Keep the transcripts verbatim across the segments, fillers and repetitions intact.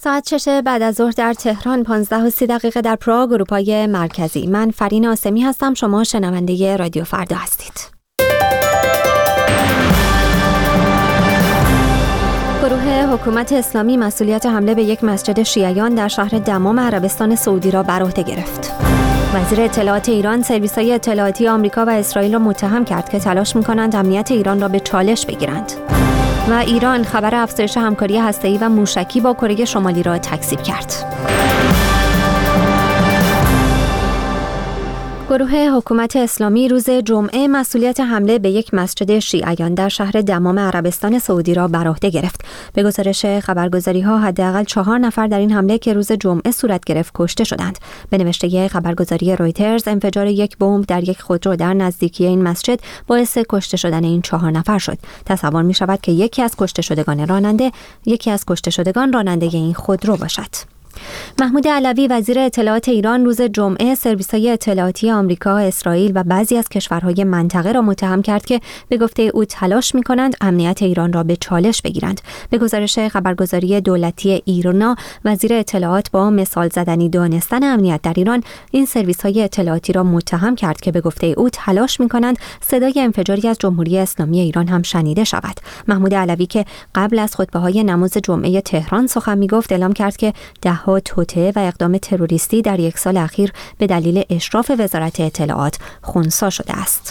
ساعت شش بعد از ظهر در تهران، پانزده و سی دقیقه در پراگ اروپای مرکزی. من فرین آسمی هستم، شما شنونده رادیو فردا هستید. گروه حکومت اسلامی مسئولیت حمله به یک مسجد شیعیان در شهر دمام عربستان سعودی را بر عهده گرفت. وزیر اطلاعات ایران سرویس‌های اطلاعاتی آمریکا و اسرائیل را متهم کرد که تلاش می‌کنند امنیت ایران را به چالش بگیرند. و ایران خبر افزایش همکاری هسته‌ای و موشکی با کره شمالی را تکذیب کرد. گروه حکومت اسلامی روز جمعه مسئولیت حمله به یک مسجد شیعیان در شهر دمام عربستان سعودی را بر عهده گرفت. به گزارش خبرگزاری‌ها حداقل چهار نفر در این حمله که روز جمعه صورت گرفت کشته شدند. به نوشته خبرگزاری رویترز، انفجار یک بمب در یک خودرو در نزدیکی این مسجد باعث کشته شدن این چهار نفر شد. تصور می‌شود که یکی از کشته شدگان راننده یکی از کشته شدگان راننده این خودرو باشد. محمود علوی وزیر اطلاعات ایران روز جمعه سرویس‌های اطلاعاتی آمریکا، اسرائیل و بعضی از کشورهای منطقه را متهم کرد که به گفته او تلاش می‌کنند امنیت ایران را به چالش بگیرند. به گزارش خبرگزاری دولتی ایرنا، وزیر اطلاعات با مثال زدنی دانستن امنیت در ایران این سرویس‌های اطلاعاتی را متهم کرد که به گفته او تلاش می‌کنند صدای انفجاری از جمهوری اسلامی ایران هم شنیده شود. محمود علوی که قبل از خطبه‌های نماز جمعه تهران سخن می‌گفت، اعلام کرد که ده توطئه و اقدام تروریستی در یک سال اخیر به دلیل اشراف وزارت اطلاعات خنثی شده است.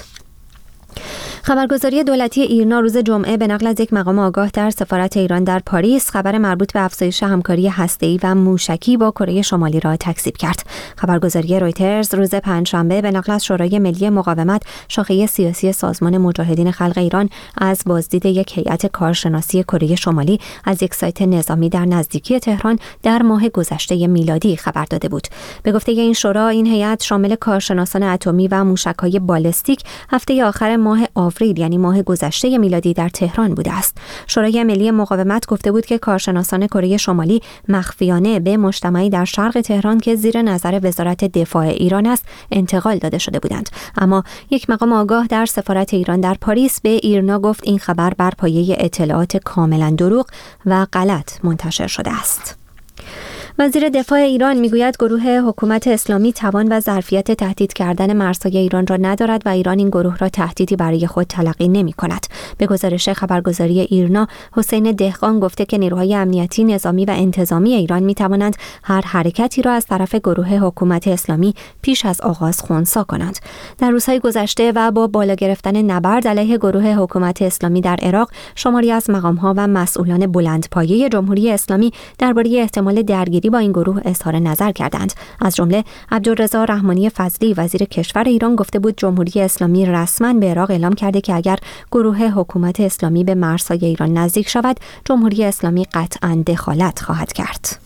خبرگزاری دولتی ایرنا روز جمعه به نقل از یک مقام آگاه در سفارت ایران در پاریس خبر مربوط به افزایش همکاری هسته‌ای و موشکی با کره شمالی را تکذیب کرد. خبرگزاری رویترز روز پنجشنبه به نقل از شورای ملی مقاومت، شاخه سیاسی سازمان مجاهدین خلق ایران، از بازدید یک هیئت کارشناسی کره شمالی از یک سایت نظامی در نزدیکی تهران در ماه گذشته میلادی خبر داده بود. به گفته این شورا، این هیئت شامل کارشناسان اتمی و موشک‌های بالستیک هفته آخر ماه آوریل یعنی ماه گذشته میلادی در تهران بوده است. شورای ملی مقاومت گفته بود که کارشناسان کره شمالی مخفیانه به مجتمعی در شرق تهران که زیر نظر وزارت دفاع ایران است انتقال داده شده بودند. اما یک مقام آگاه در سفارت ایران در پاریس به ایرنا گفت این خبر بر پایه اطلاعات کاملا دروغ و غلط منتشر شده است. وزیر دفاع ایران میگوید گروه حکومت اسلامی توان و ظرفیت تهدید کردن مرزهای ایران را ندارد و ایران این گروه را تهدیدی برای خود تلقی نمی کند. به گزارش خبرگزاری ایرنا، حسین دهقان گفته که نیروهای امنیتی، نظامی و انتظامی ایران می توانند هر حرکتی را از طرف گروه حکومت اسلامی پیش از آغاز خنثی کنند. در روزهای گذشته و با بالا گرفتن نبرد علیه گروه حکومت اسلامی در عراق، شماری از مقام‌ها و مسئولان بلندپایه جمهوری اسلامی درباره احتمال درگیری با این گروه اظهار نظر کردند. از جمله عبدالرضا رحمانی فضلی وزیر کشور ایران گفته بود جمهوری اسلامی رسما به عراق اعلام کرده که اگر گروه حکومت اسلامی به مرزهای ایران نزدیک شود، جمهوری اسلامی قطعاً دخالت خواهد کرد.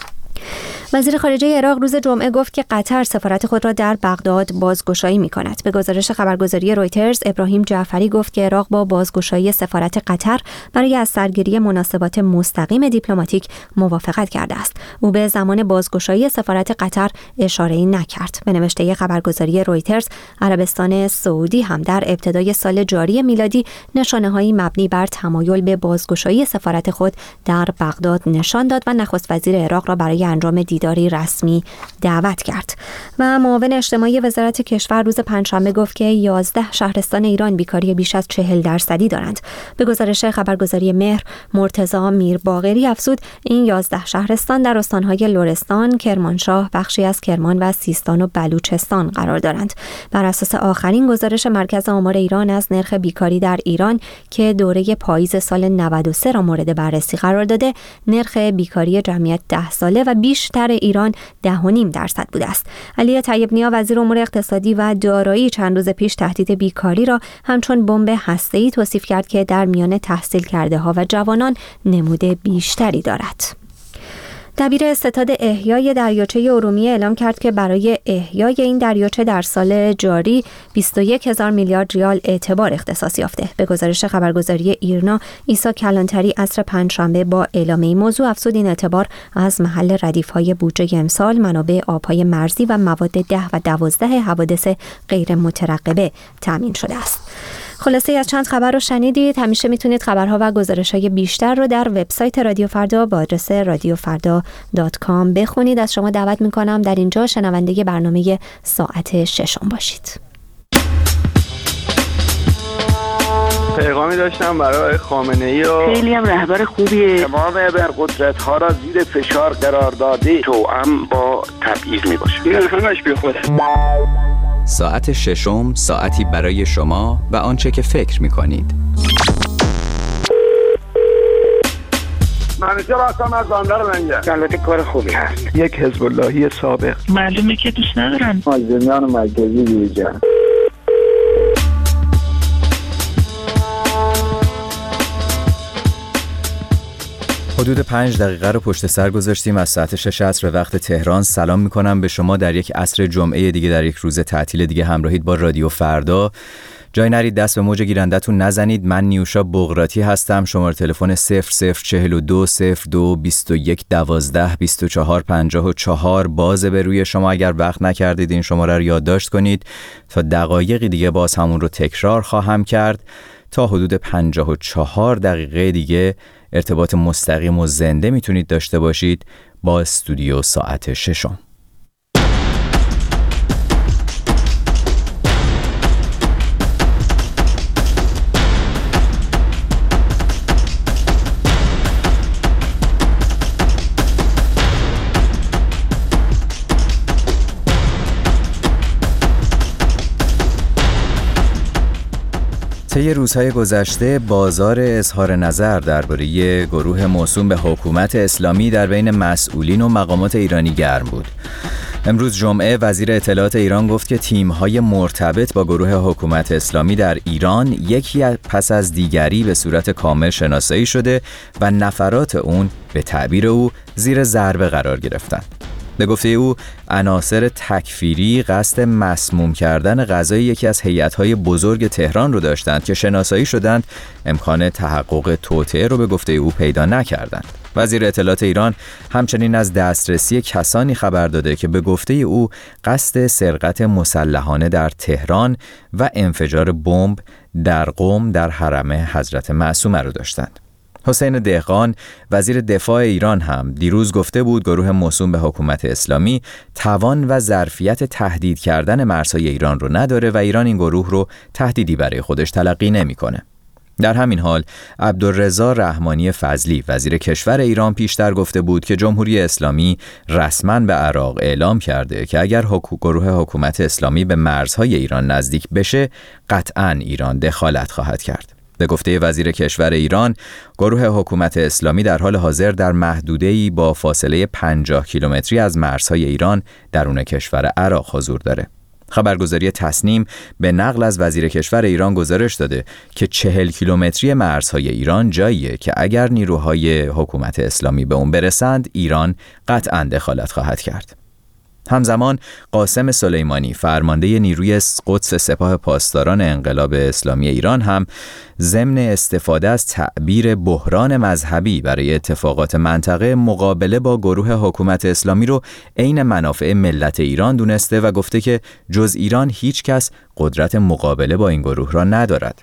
وزیر خارجه عراق روز جمعه گفت که قطر سفارت خود را در بغداد بازگشایی می‌کند. به گزارش خبرگزاری رویترز، ابراهیم جعفری گفت که عراق با بازگشایی سفارت قطر برای از سرگیری مناسبات مستقیم دیپلماتیک موافقت کرده است. او به زمان بازگشایی سفارت قطر اشاره‌ای نکرد. به نوشته خبرگزاری رویترز، عربستان سعودی هم در ابتدای سال جاری میلادی نشانه‌هایی مبنی بر تمایل به بازگشایی سفارت خود در بغداد نشان داد و نخست وزیر عراق را برای انجام دیداری رسمی دعوت کرد. و معاون اجتماعی وزارت کشور روز پنجشنبه گفت که یازده شهرستان ایران بیکاری بیش از چهل درصدی دارند. به گزارش خبرگزاری مهر، مرتضی میرباقری افزود این یازده شهرستان در استانهای لرستان، کرمانشاه، بخشی از کرمان و سیستان و بلوچستان قرار دارند. بر اساس آخرین گزارش مرکز آمار ایران از نرخ بیکاری در ایران که دوره پاییز سال نود و سه را مورد بررسی قرار داده، نرخ بیکاری جمعیت ده ساله و بیشتر ایران ده و نیم درصد بوده است. علی طیب نیا وزیر امور اقتصادی و دارایی چند روز پیش تهدید بیکاری را همچون بمب هسته‌ای توصیف کرد که در میان تحصیل کرده ها و جوانان نمود بیشتری دارد. دبیر ستاد احیای دریاچه ارومیه اعلام کرد که برای احیای این دریاچه در سال جاری بیست و یک هزار میلیارد ریال اعتبار اختصاص یافته. به گزارش خبرگزاری ایرنا، عیسی کلانتری عصر پنجشنبه با اعلام این موضوع افزود این اعتبار از محل ردیف‌های بودجه امسال، منابع آب‌های مرزی و مواد ده و دوازده حوادث غیر مترقبه تامین شده است. خلاصه از چند خبر رو شنیدید. همیشه میتونید خبرها و گزارش‌های بیشتر رو در وبسایت رادیو فردا با آدرس رادیو فردا دات کام بخونید. از شما دعوت میکنم در اینجا شنونده برنامه ساعت ششم باشید. پیغامی داشتم برای خامنه‌ای و خیلی هم رهبر خوبیه. تمام ابرقدرت‌ها را زیر فشار قرار داده، توأم با تبعیض میباشه. این همش بی خود. ساعت ششم، ساعتی برای شما و آنچه که فکر می‌کنید. منیجر هستم از بندر منجر. البته کار خوبی هست. یک حزب اللهی سابق. معلومه که دوست ندارن. مازندران مرکزی بیرجان. حدود پنج دقیقه رو پشت سر گذاشتیم از ساعت شش عصر وقت تهران. سلام میکنم به شما در یک عصر جمعه دیگه، در یک روز تعطیل دیگه همراهید با رادیو فردا. جای نرید دست به موج گیرندتون نزنید. من نیوشا بغراتی هستم. شماره تلفن صفر صفر چهل و دو صفر دو بیست و یک دوازده بیست و چهار پنجاه و چهار بازه به روی شما. اگر وقت نکردید این شماره رو یادداشت کنید. تا دقایقی دیگه باز همون رو تکرار خواهم کرد. تا حدود پنجاه و چهار دقیقه دیگه ارتباط مستقیم و زنده میتونید داشته باشید با استودیو ساعت ششم. طی روزهای گذشته بازار اظهار نظر درباره گروه موسوم به حکومت اسلامی در بین مسئولین و مقامات ایرانی گرم بود. امروز جمعه وزیر اطلاعات ایران گفت که تیم‌های مرتبط با گروه حکومت اسلامی در ایران یکی پس از دیگری به صورت کامل شناسایی شده و نفرات اون به تعبیر او زیر ضربه قرار گرفتند. به گفته او عناصر تکفیری قصد مسموم کردن غذای یکی از هیئت‌های بزرگ تهران رو داشتند که شناسایی شدند، امکان تحقق توطئه رو به گفته او پیدا نکردند. وزیر اطلاعات ایران همچنین از دسترسی کسانی خبر داده که به گفته او قصد سرقت مسلحانه در تهران و انفجار بمب در قم در حرم حضرت معصومه رو داشتند. حسین دهقان وزیر دفاع ایران هم دیروز گفته بود گروه موسوم به حکومت اسلامی توان و ظرفیت تهدید کردن مرزهای ایران رو نداره و ایران این گروه رو تهدیدی برای خودش تلقی نمی‌کنه. در همین حال عبدالرضا رحمانی فضلی وزیر کشور ایران پیشتر گفته بود که جمهوری اسلامی رسما به عراق اعلام کرده که اگر حکو گروه حکومت اسلامی به مرزهای ایران نزدیک بشه قطعاً ایران دخالت خواهد کرد. به گفته وزیر کشور ایران، گروه حکومت اسلامی در حال حاضر در محدوده‌ای با فاصله پنجاه کیلومتری از مرزهای ایران درون کشور عراق حضور داره. خبرگزاری تسنیم به نقل از وزیر کشور ایران گزارش داده که چهل کیلومتری مرزهای ایران جاییه که اگر نیروهای حکومت اسلامی به اون برسند، ایران قطعاً دخالت خواهد کرد. همزمان قاسم سلیمانی فرمانده نیروی قدس سپاه پاسداران انقلاب اسلامی ایران هم ضمن استفاده از تعبیر بحران مذهبی برای اتفاقات منطقه مقابله با گروه حکومت اسلامی رو عین منافع ملت ایران دونسته و گفته که جز ایران هیچ کس قدرت مقابله با این گروه را ندارد.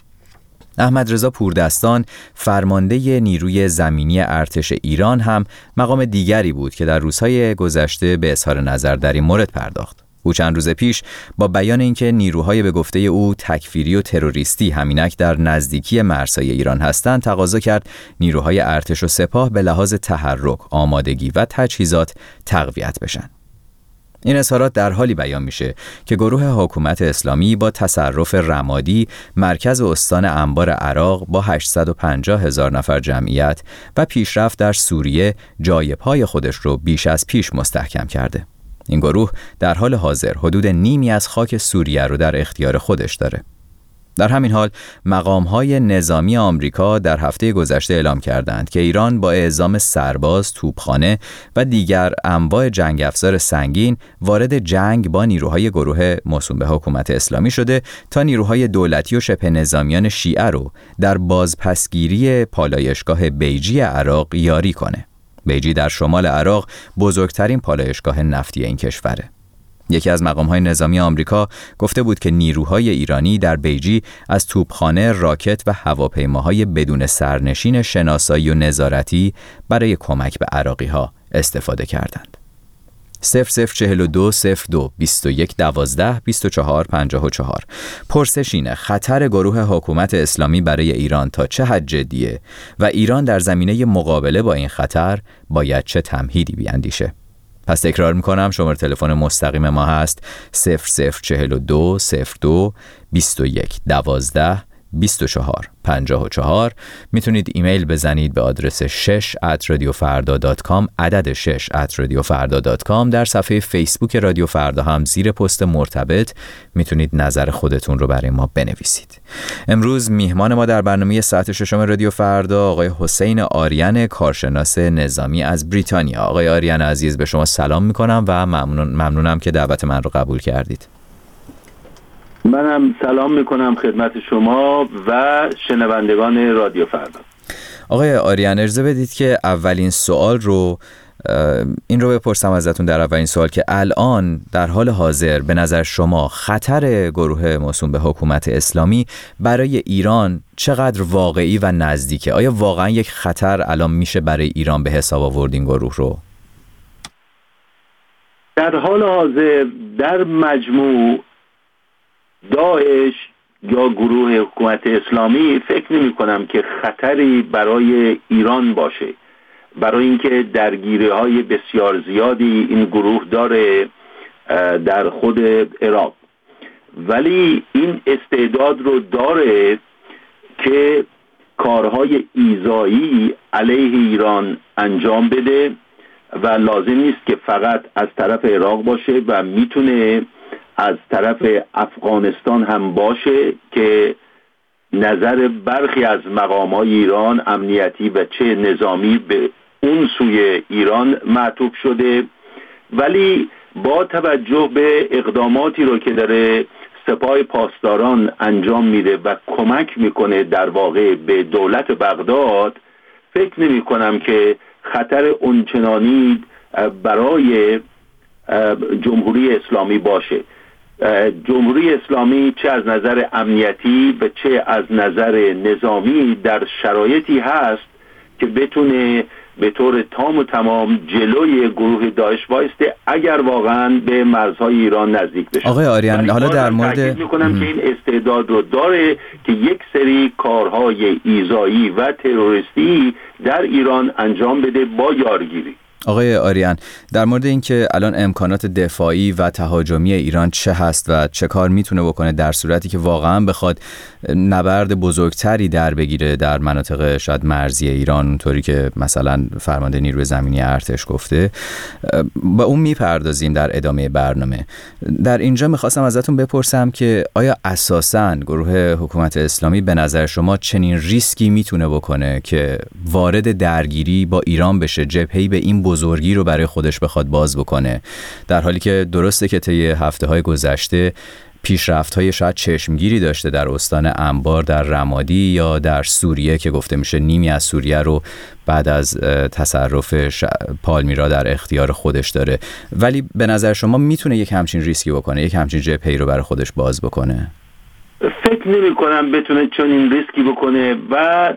احمد رضا پوردستان فرمانده نیروی زمینی ارتش ایران هم مقام دیگری بود که در روزهای گذشته به اظهار نظر در این مورد پرداخت. او چند روز پیش با بیان اینکه نیروهای به گفته او تکفیری و تروریستی همینک در نزدیکی مرزهای ایران هستند، تقاضا کرد نیروهای ارتش و سپاه به لحاظ تحرک، آمادگی و تجهیزات تقویت بشن. این اظهارات در حالی بیان میشه که گروه حکومت اسلامی با تصرف رمادی مرکز استان انبار عراق با هشتصد و پنجاه هزار نفر جمعیت و پیشرفت در سوریه جای پای خودش رو بیش از پیش مستحکم کرده. این گروه در حال حاضر حدود نیمی از خاک سوریه رو در اختیار خودش داره. در همین حال مقام‌های نظامی آمریکا در هفته گذشته اعلام کردند که ایران با اعزام سرباز، توپخانه و دیگر انواع جنگ افزار سنگین وارد جنگ با نیروهای گروه موسوم به حکومت اسلامی شده تا نیروهای دولتی و شبه نظامیان شیعه رو در بازپسگیری پالایشگاه بیجی عراق یاری کنه. بیجی در شمال عراق بزرگترین پالایشگاه نفتی این کشوره. یکی از مقام‌های نظامی آمریکا گفته بود که نیروهای ایرانی در بیجی از توپخانه، راکت و هواپیماهای بدون سرنشین شناسایی و نظارتی برای کمک به عراقی‌ها استفاده کردند. صفر صفر چهل و دو صفر دو بیست و یک دوازده بیست و چهار پنجاه و چهار. پرسش اینه: خطر گروه حکومت اسلامی برای ایران تا چه حد جدیه و ایران در زمینه مقابله با این خطر باید چه تمهیدی بیاندیشه؟ پس تکرار میکنم، شماره تلفن مستقیم ما هست صفر صفر چهل و دو صفر دو بیست و یک دوازده بیست و چهار پنجاه و چهار. میتونید ایمیل بزنید به آدرس شش ات رادیو فردا دات کام، عدد شش ات رادیو فردا دات کام. در صفحه فیسبوک رادیو فردا هم زیر پست مرتبط میتونید نظر خودتون رو برای ما بنویسید. امروز میهمان ما در برنامه ساعت ششم رادیو فردا آقای حسین آریان، کارشناس نظامی از بریتانیا. آقای آریان عزیز، به شما سلام میکنم و ممنون ممنونم که دعوت من رو قبول کردید. منم سلام میکنم خدمت شما و شنوندگان رادیو فردا. آقای آریان، اجازه بدید که اولین سوال رو این رو بپرسم ازتون. در اولین سوال که الان در حال حاضر به نظر شما خطر گروه موسوم به حکومت اسلامی برای ایران چقدر واقعی و نزدیکه؟ آیا واقعا یک خطر الان میشه برای ایران به حساب آورد این گروه رو؟ در حال حاضر در مجموع داعش یا گروه حکومت اسلامی فکر نمی کنم که خطری برای ایران باشه، برای اینکه درگیری های بسیار زیادی این گروه داره در خود عراق، ولی این استعداد رو داره که کارهای ایذایی علیه ایران انجام بده و لازم نیست که فقط از طرف عراق باشه و میتونه از طرف افغانستان هم باشه که نظر برخی از مقام‌های ایران امنیتی و چه نظامی به اون سوی ایران معطوف شده. ولی با توجه به اقداماتی رو که داره سپاه پاسداران انجام میده و کمک میکنه در واقع به دولت بغداد، فکر نمی کنم که خطر اونچنانی برای جمهوری اسلامی باشه. جمهوری اسلامی چه از نظر امنیتی و چه از نظر نظامی در شرایطی هست که بتونه به طور تام و تمام جلوی گروه داعش وایسته اگر واقعا به مرزهای ایران نزدیک بشه. آقای آریان، حالا در مورد تاکید میکنم که این استعداد رو داره که یک سری کارهای ایذایی و تروریستی در ایران انجام بده با یارگیری. آقای آریان، در مورد اینکه الان امکانات دفاعی و تهاجمی ایران چه هست و چه کار میتونه بکنه در صورتی که واقعا بخواد نبرد بزرگتری در بگیره در مناطق شاید مرزی ایران، اونطوری که مثلا فرمانده نیروی زمینی ارتش گفته، با اون میپردازیم در ادامه برنامه. در اینجا میخواستم ازتون بپرسم که آیا اساساً گروه حکومت اسلامی به نظر شما چنین ریسکی میتونه بکنه که وارد درگیری با ایران بشه، جبهه‌ای به این بزرگی رو برای خودش بخواد باز بکنه، در حالی که درسته که طی هفته‌های گذشته پیشرفت‌های شاید چشمگیری داشته در استان انبار در رمادی یا در سوریه که گفته میشه نیمی از سوریه رو بعد از تصرف ش... پالمیرا در اختیار خودش داره، ولی به نظر شما میتونه یک همچین ریسکی بکنه، یک همچین جبهه‌ای رو برای خودش باز بکنه؟ فکر نمی کنم بتونه چنین ریسکی بکنه و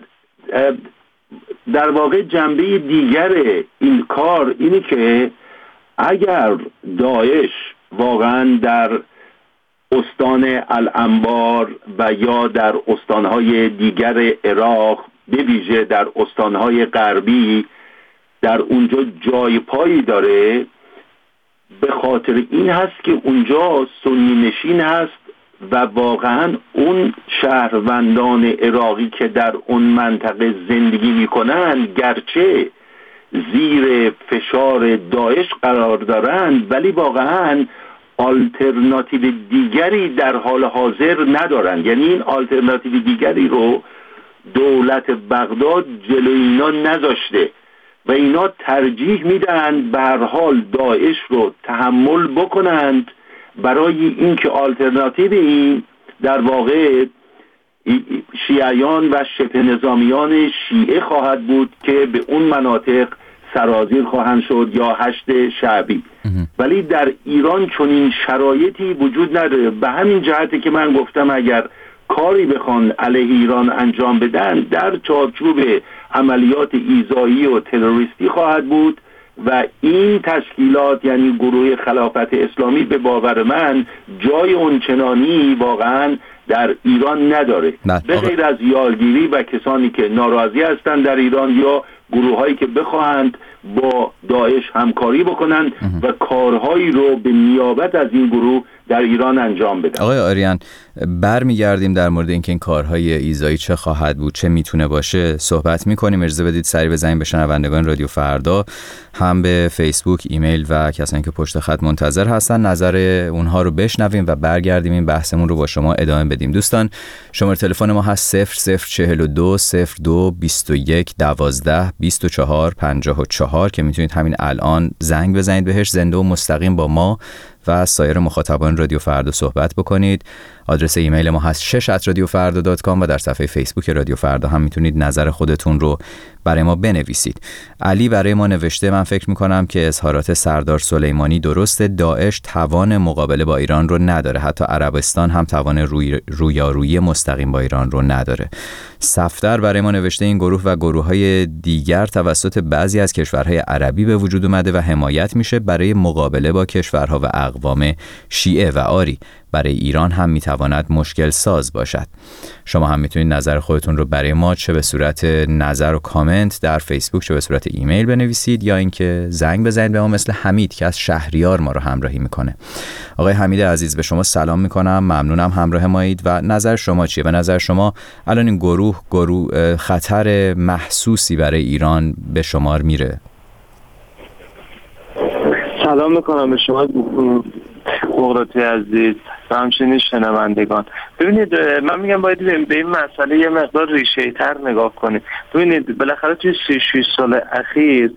در واقع جنبه دیگر این کار اینه که اگر داعش واقعا در استان الانبار و یا در استانهای دیگر عراق، به ویژه در استانهای غربی، در اونجا جای پایی داره، به خاطر این هست که اونجا سنی نشین هست و واقعا اون شهروندان عراقی که در اون منطقه زندگی میکنن گرچه زیر فشار داعش قرار دارن ولی واقعا آلترناتیو دیگری در حال حاضر ندارن. یعنی این آلترناتیو دیگری رو دولت بغداد جلوی اینا نذاشته و اینا ترجیح میدن به هر حال داعش رو تحمل بکنند برای اینکه آلترناتیو این در واقع شیعیان و شبه نظامیان شیعه خواهد بود که به اون مناطق سرازیر خواهند شد یا هشت شعبی. ولی در ایران چنین شرایطی وجود نداره. به همین جهته که من گفتم اگر کاری بخوان علیه ایران انجام بدن در چارچوب عملیات ایذایی و تروریستی خواهد بود و این تشکیلات یعنی گروه خلافت اسلامی به باور من جای اونچنانی واقعا در ایران نداره، به غیر از یارگیری و کسانی که ناراضی هستند در ایران یا گروه هایی که بخواهند با داعش همکاری بکنند و کارهایی رو به نیابت از این گروه در ایران انجام بدن. آقای آریان، برمیگردیم در مورد اینکه این کارهای ایذایی چه خواهد بود، چه میتونه باشه صحبت میکنیم. اجازه بدید سریع بزنیم به شنوندگان رادیو فردا، هم به فیسبوک، ایمیل و کسانی که پشت خط منتظر هستن نظر اونها رو بشنویم و برگردیم این بحثمون رو با شما ادامه بدیم. دوستان شماره تلفن ما هست صفر صفر چهل و دو صفر دو بیست و یک دوازده بیست و چهار پنجاه و چهار که میتونید همین الان زنگ بزنید بهش، زنده و مستقیم با ما و سایر مخاطبان رادیو فردا صحبت بکنید. آدرس ایمیل ما هست شش ات رادیو فردا دات کام و در صفحه فیسبوک رادیو فردا هم میتونید نظر خودتون رو برای ما بنویسید. علی برای ما نوشته من فکر میکنم که اظهارات سردار سلیمانی درسته، داعش توان مقابله با ایران رو نداره، حتی عربستان هم توان روی رویارویی مستقیم با ایران رو نداره. صفدر برای ما نوشته این گروه و گروه‌های دیگر توسط بعضی از کشورهای عربی به وجود اومده و حمایت میشه برای مقابله با کشورها و اقوام شیعه و آری. برای ایران هم میتواند مشکل ساز باشد. شما هم میتونید نظر خودتون رو برای ما چه به صورت نظر و کامنت در فیسبوک چه به صورت ایمیل بنویسید یا اینکه زنگ بزنید به ما مثل حمید که از شهریار ما رو همراهی میکنه. آقای حمید عزیز به شما سلام میکنم، ممنونم همراه مایید و نظر شما چیه؟ به نظر شما الان این گروه گروه خطر محسوسی برای ایران به شمار میره؟ سلام میکنم به شما قدرتی عزیز و همچنین شنوندگان. ببینید من میگم باید به این مسئله یه مقدار ریشه تر نگاه کنید. ببینید بالاخره توی سی شش سال اخیر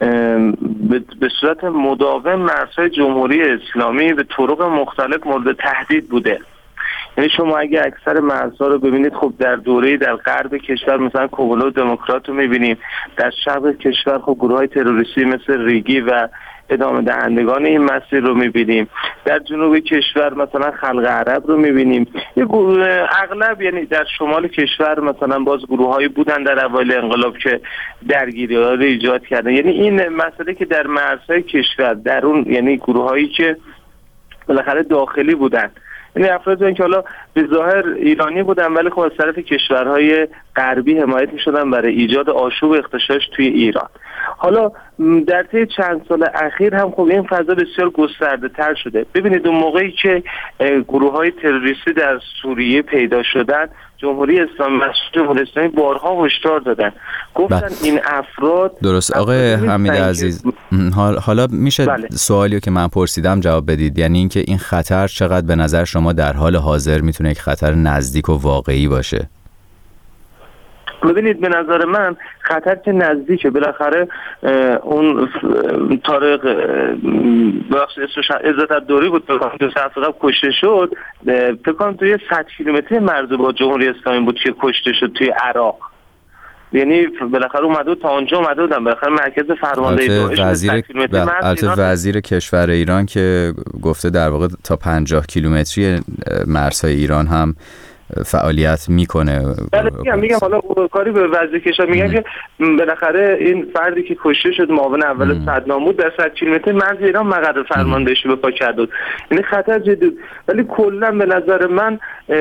به صورت مداوم مرزهای جمهوری اسلامی به طرق مختلف مورد تهدید بوده. یعنی شما اگه اکثر مرزها رو ببینید خب در دوره در غرب کشور مثلا کوبلو دموکرات رو میبینیم، در شرق کشور خب گروه های تروریستی مثل ریگی و ادامه دهندگان این مسیر رو میبینیم، در جنوب کشور مثلا خلق عرب رو میبینیم، یه گروه اغلب یعنی در شمال کشور مثلا باز گروه هایی بودن در اوایل انقلاب که درگیری ها رو ایجاد کردن. یعنی این مسئله که در مرزهای کشور در اون یعنی گروه هایی که بالاخره داخلی بودن، یعنی افرادی که حالا به ظاهر ایرانی بودن ولی خب از طرف کشورهای غربی حمایت می‌شدن برای ایجاد آشوب و اغتشاش توی ایران. حالا در طی چند سال اخیر هم خب این فضا بسیار گسترده‌تر شده. ببینید اون موقعی که گروه‌های تروریستی در سوریه پیدا شدن، جمهوری اسلامی جمهوری اسلامی بارها هشدار دادن، گفتن بله. این افراد درست. آقای حمید عزیز حالا میشه بله. سوالی که من پرسیدم جواب بدید، یعنی اینکه این خطر چقدر به نظر شما در حال حاضر میتونه یک خطر نزدیک و واقعی باشه؟ ببینید به نظر من خطر که نزدیکه. بالاخره اون طارق بخش عزت الدوری بود دو سه هفته قبل کشته شد، فکر کنم توی صد کیلومتر مرز با جمهوری اسلامی بود که کشته شد توی عراق. یعنی بالاخره اومده تا اونجا اومده بودن، بالاخره مرکز فرماندهی داعش وزیر البته وزیر کشور ایران که گفته در واقع تا پنجاه کیلومتری مرزهای ایران هم فعالیت میکنه. بله میگم میگم حالا کاری به وزیر کشور میگن که بالاخره این فردی که کشته شد معاون اول صدام بود در صد کیلومتر مرز ایران مقر فرماندهیش به پا کرد. یعنی خطر جدی، ولی کلا به نظر من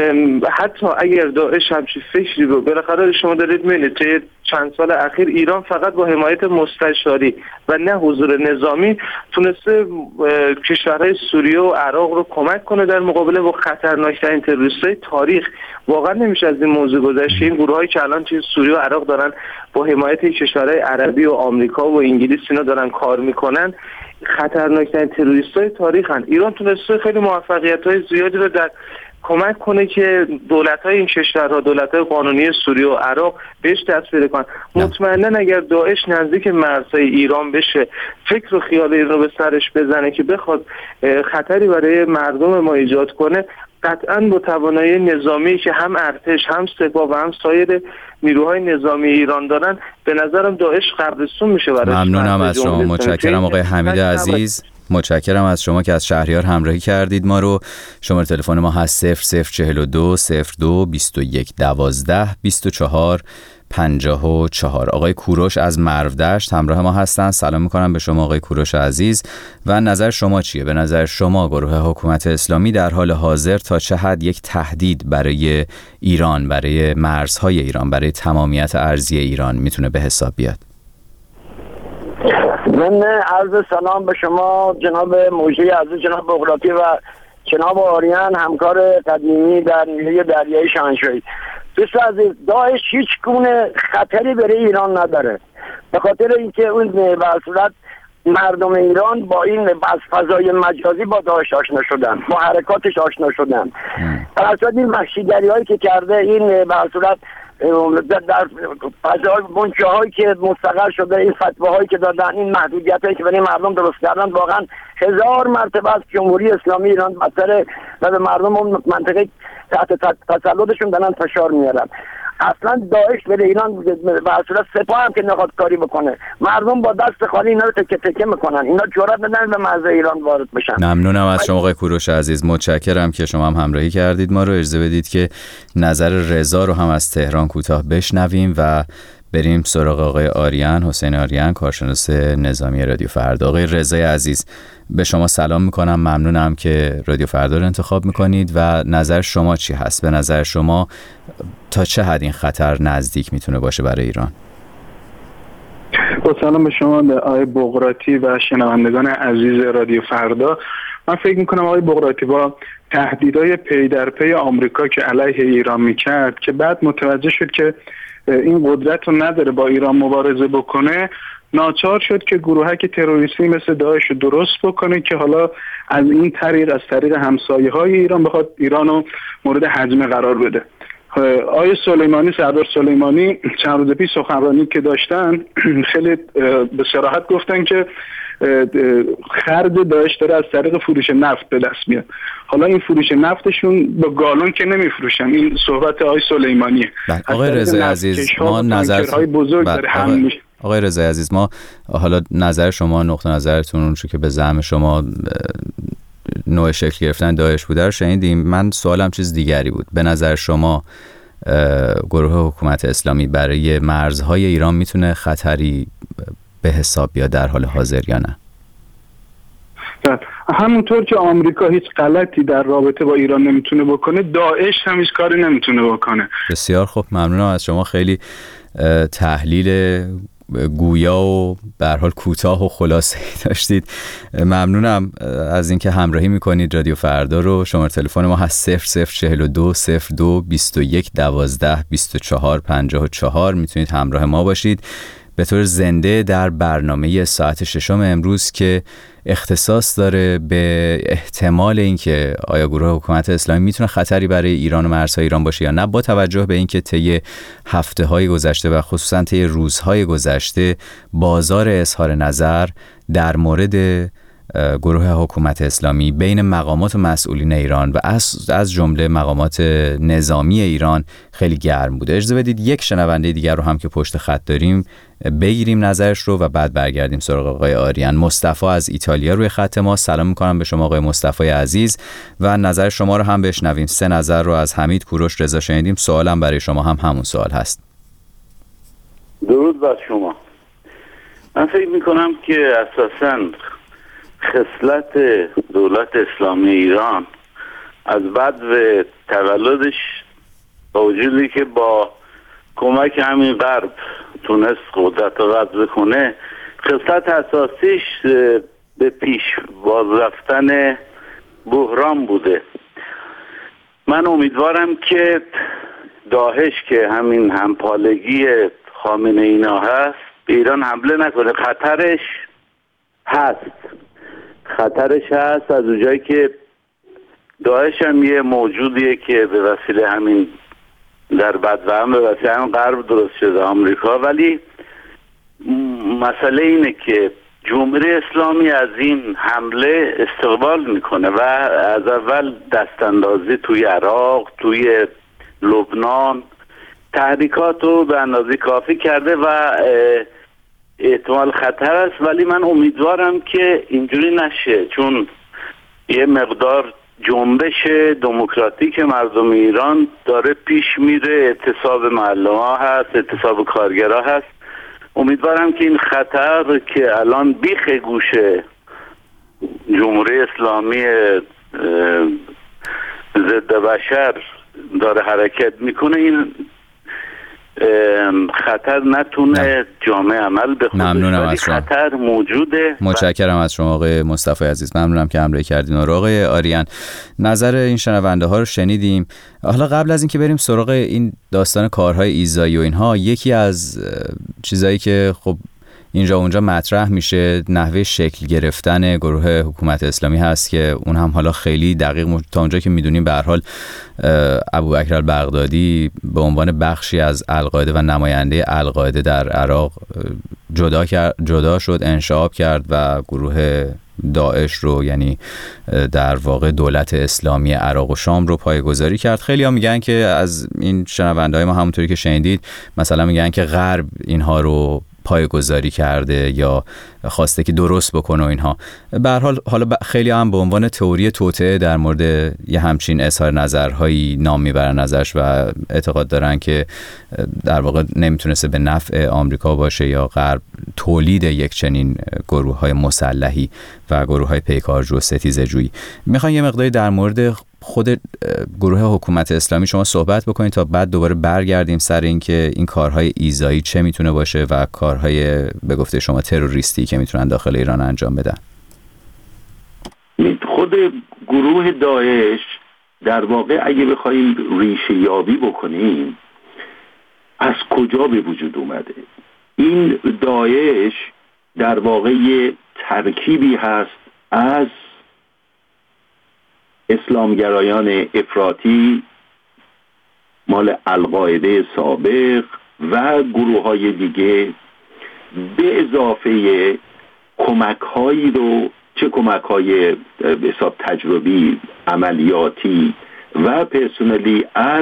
حتی اگر داعش همچین فکری رو بالاخره شما دارید میبینید که چند سال اخیر ایران فقط با حمایت مستشاری و نه حضور نظامی تونسته کشورهای سوریه و عراق رو کمک کنه در مقابله با خطرناکترین تروریست‌های تاریخ. واقعا نمیشه از این موضوع گذشت. این گروهایی که الان توی سوریه و عراق دارن با حمایت کشورهای عربی و آمریکا و انگلیس اینا دارن کار میکنن، خطرناکترین تروریست‌های تاریخن. ایران تونسته خیلی موفقیت‌های زیادی رو در کمک کنه که دولت‌های این کشورها، دولت‌های قانونی سوریه و عراق بهش دست پیدا کنن. مطمئناً اگر داعش نزدیک مرزهای ایران بشه، فکر و خیال این رو به سرش بزنه که بخواد خطری برای مردم ما ایجاد کنه، قطعاً با توانایی نظامی که هم ارتش هم سپاه و هم سایر نیروهای نظامی ایران دارن، به نظرم داعش قبرستون میشه براش. ممنونم از شما، متشکرم آقای حمید عزیز. متشکرم از شما که از شهریار همراهی کردید ما رو. شماره تلفن ما هست صفر صفر چهل و دو صفر دو بیست و یک دوازده بیست و چهار پنجاه و چهار. آقای کوروش از مرودشت همراه ما هستن. سلام میکنم به شما آقای کوروش عزیز و نظر شما چیه؟ به نظر شما گروه حکومت اسلامی در حال حاضر تا چه حد یک تهدید برای ایران، برای مرزهای ایران، برای تمامیت ارضی ایران میتونه به حساب بیاد؟ من عرض سلام به شما جناب موجی عزیز، جناب بغراتی و جناب آریان همکار قدیمی در نیروی دریایی شاهنشاهی. دوست عزیز، داعش هیچ گونه خطری برای ایران نداره، به خاطر اینکه اون به صورت مردم ایران با این بس فضای مجازی با داعش آشنا شدن، با حرکاتش آشنا شدن. در اصل این مخشیگری هایی که کرده، این به صورت در فضای منچه هایی که مستقر شده، این فتوه هایی که دادن، این محدودیت هایی که برای مردم درست کردن، واقعا هزار مرتبه از جمهوری اسلامی ایران بدتره و به مردم اون منطقه تحت تسلطشون دارن فشار میارن. اصلا داعش به ایران به صورت سپاه هم که نخواد کاری بکنه، مردم با دست خالی اینا رو تکه تکه میکنن، اینا جرئت ندارن به مرز ایران وارد بشن. ممنونم از شما آقای کوروش عزیز، متشکرم که شما هم همراهی کردید ما رو. اجازه بدید که نظر رضا رو هم از تهران کوتاه بشنویم و بریم سراغ آقای آریان، حسین آریان، کارشناس نظامی رادیو فردا. آقای رضای عزیز، به شما سلام میکنم، ممنونم که رادیو فردا رو انتخاب میکنید و نظر شما چی هست؟ به نظر شما تا چه حد این خطر نزدیک میتونه باشه برای ایران؟ با سلام به شما آقای بغراتی و شنوندگان عزیز رادیو فردا. من فکر میکنم آقای بغراتی با تهدیدهای پی در پی آمریکا که علیه ایران میکرد، که بعد متوجه شد که این قدرت رو نداره با ایران مبارزه بکنه، ناچار شد که گروهک تروریستی مثل داعش رو درست بکنه که حالا از این طریق، از طریق همسایه های ایران بخواد ایران رو مورد هجمه قرار بده. آقای سلیمانی، سردار سلیمانی چند روز پیش سخنرانی که داشتن خیلی به صراحت گفتن که خرج داعش داره از طریق فروش نفت به دست میاد. حالا این فروش نفتشون با گالون که نمیفروشن، این صحبت آقای سلیمانیه. آقای رضای عزیز، ما نظر بزرگ داره هم میشه. آقای رضای عزیز، ما حالا نظر شما، نقطه نظرتون اون چه که به زعم شما نوع شکل گرفتن داعش بوده رو شنیدیم. من سوالم چیز دیگری بود. به نظر شما گروه حکومت اسلامی برای مرزهای ایران میتونه خطری به حساب بیاد در حال حاضر یا نه؟ همونطور که آمریکا هیچ غلطی در رابطه با ایران نمیتونه بکنه، داعش هم هیچ کاری نمیتونه بکنه. بسیار خوب، ممنونم از شما. خیلی تحلیل گویا و به هر حال کوتاه و خلاصه‌ای داشتید. ممنونم از اینکه همراهی میکنید رادیو فردا رو. شماره تلفن ما هست صفر صفر چهل و دو صفر دو بیست و یک دوازده بیست و چهار پنجاه و چهار. میتونید همراه ما باشید به طور زنده در برنامه ساعت ششم امروز که اختصاص داره به احتمال اینکه آیا گروه حکومت اسلامی میتونه خطری برای ایران و مرزهای ایران باشه یا نه، با توجه به اینکه طی هفته‌های گذشته و خصوصا طی روزهای گذشته بازار اظهار نظر در مورد گروه حکومت اسلامی بین مقامات و مسئولین ایران و از از جمله مقامات نظامی ایران خیلی گرم بوده. اجازه بدید یک شنونده دیگر رو هم که پشت خط داریم بگیریم نظرش رو و بعد برگردیم سراغ آقای آریان. مصطفی از ایتالیا روی خط ما. سلام میکنم به شما آقای مصطفی عزیز و نظر شما رو هم بشنویم. سه نظر رو از حمید، کوروش، رضا شنیدیم. سوالم برای شما هم همون سوال هست. درود بر شما. من فکر میکنم که اساساً خصلت دولت اسلامی ایران از بعد و تولدش با وجودی که با کمک همین غرب تونست قدرت رو قبض کنه، خصلت اساسیش به پیش باز رفتن بحران بوده. من امیدوارم که داعش که همین همپالگی خامنه اینا هست به ایران حمله نکنه. خطرش هست خطرش هست از اونجایی که داعش هم یه موجودیه که به وسیله همین در بدوهم به وسیله همین غرب درست شده آمریکا، ولی مسئله اینه که جمهوری اسلامی از این حمله استقبال میکنه و از اول دستاندازی توی عراق، توی لبنان تحریکات رو به اندازه کافی کرده و احتمال خطر است، ولی من امیدوارم که اینجوری نشه، چون یه مقدار جنبش دموکراتیک مردم ایران داره پیش میره، اعتصاب معلم‌ها هست، اعتصاب کارگرها هست. امیدوارم که این خطر که الان بیخ گوشه جمهوری اسلامی ضد بشر داره حرکت میکنه، این خطر نتونه نه. جامعه عمل به خودش. ممنونم از شما. خطر موجوده. متشکرم از شما آقای مصطفی عزیز، ممنونم که همراهی کردین. و آقای آریان، نظر این شنونده ها رو شنیدیم. حالا قبل از اینکه بریم سراغ این داستان کارهای ایذایی و اینها، یکی از چیزایی که خب اینجا اونجا مطرح میشه نحوه شکل گرفتن گروه حکومت اسلامی هست که اون هم حالا خیلی دقیق تا اونجا که میدونیم به هر حال ابوبکر البغدادی به عنوان بخشی از القاعده و نماینده القاعده در عراق جدا کرد، جدا شد، انشعاب کرد و گروه داعش رو، یعنی در واقع دولت اسلامی عراق و شام رو پایه‌گذاری کرد. خیلی ها میگن که از این شنونده‌های ما همونطوری که شنیدید مثلا میگن که غرب اینها رو پایه‌گذاری کرده یا خواسته که درست بکنه و اینها. به هر حال حالا خیلی هم به عنوان تئوری توطئه در مورد یه همچین اظهار نظرهایی نام میبرن ازش و اعتقاد دارن که در واقع نمیتونسته به نفع آمریکا باشه یا غرب تولید یک چنین گروه‌های مسلحی و گروه‌های پیکارجو و ستیزجویی. میخوام یه مقداری در مورد خود گروه حکومت اسلامی شما صحبت بکنید تا بعد دوباره برگردیم سر این که این کارهای ایذایی چه میتونه باشه و کارهای به گفته شما تروریستی که میتونن داخل ایران انجام بدن. خود گروه داعش در واقع اگه بخوایم ریشه یابی بکنیم از کجا به وجود اومده، این داعش در واقع یه ترکیبی هست از اسلامگرایان افراطی مال القاعده سابق و گروه های دیگه، به اضافه کمک هایی رو، چه کمک های به حساب تجربی، عملیاتی و پرسنلی از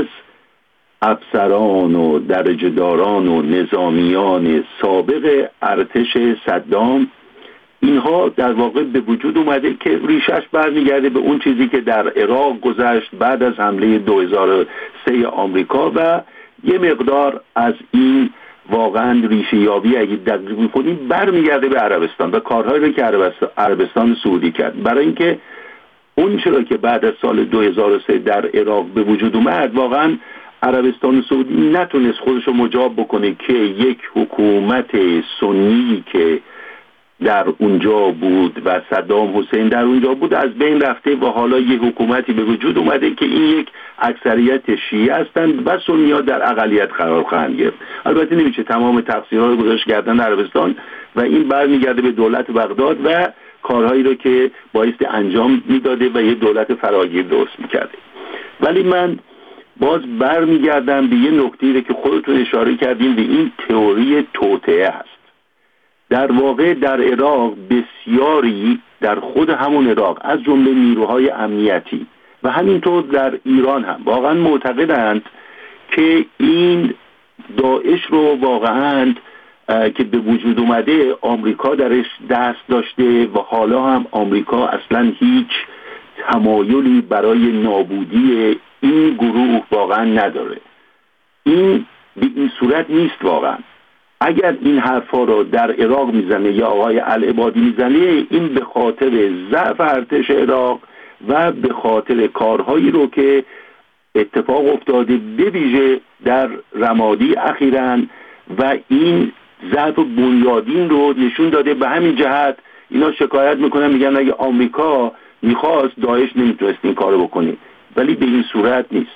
افسران و درجه‌داران و نظامیان سابق ارتش صدام. اینها در واقع به وجود اومده که ریشش برمیگرده به اون چیزی که در عراق گذشت بعد از حمله دو هزار و سه آمریکا و یه مقدار از این واقعا ریشه یابی اگه دقیق می‌کنیم برمیگرده به عربستان و کارهایی رو که عربستان سعودی کرد برای اینکه اون چرا که بعد از سال دو هزار و سه در عراق به وجود اومد، واقعا عربستان سعودی نتونست خودش رو مجاب بکنه که یک حکومت سنی که در اونجا بود و صدام حسین در اونجا بود از بین رفته و حالا یک حکومتی به وجود اومده که این یک اکثریت شیعه هستند و سنی‌ها در اقلیت قرار خواهند گرفت. البته نمیشه تمام تقصیرها رو گذاشت گردن عربستان و این برمیگرده به دولت بغداد و کارهایی رو که بایستی انجام میداده و یه دولت فراگیر درست میکرده. ولی من باز برمیگردم به یه نکته‌ای که خودتون اشاره کردین، به این تئوری توطئه است. در واقع در عراق بسیاری در خود همون عراق از جمله نیروهای امنیتی و همینطور در ایران هم واقعا معتقدند که این داعش رو واقعا که به وجود اومده آمریکا درش دست داشته و حالا هم آمریکا اصلا هیچ تمایلی برای نابودی این گروه واقعا نداره. این به این صورت نیست. واقعا اگر این حرفا رو در عراق میزنه یا آقای العبادی میزنه، این به خاطر ضعف ارتش عراق و به خاطر کارهایی رو که اتفاق افتاده به ویژه در رمادی اخیراً و این ضعف بنیادین رو نشون داده. به همین جهت اینا شکایت میکنن، میگن اگه آمریکا میخواست داعش نمیتونست این کارو بکنه، ولی به این صورت نیست.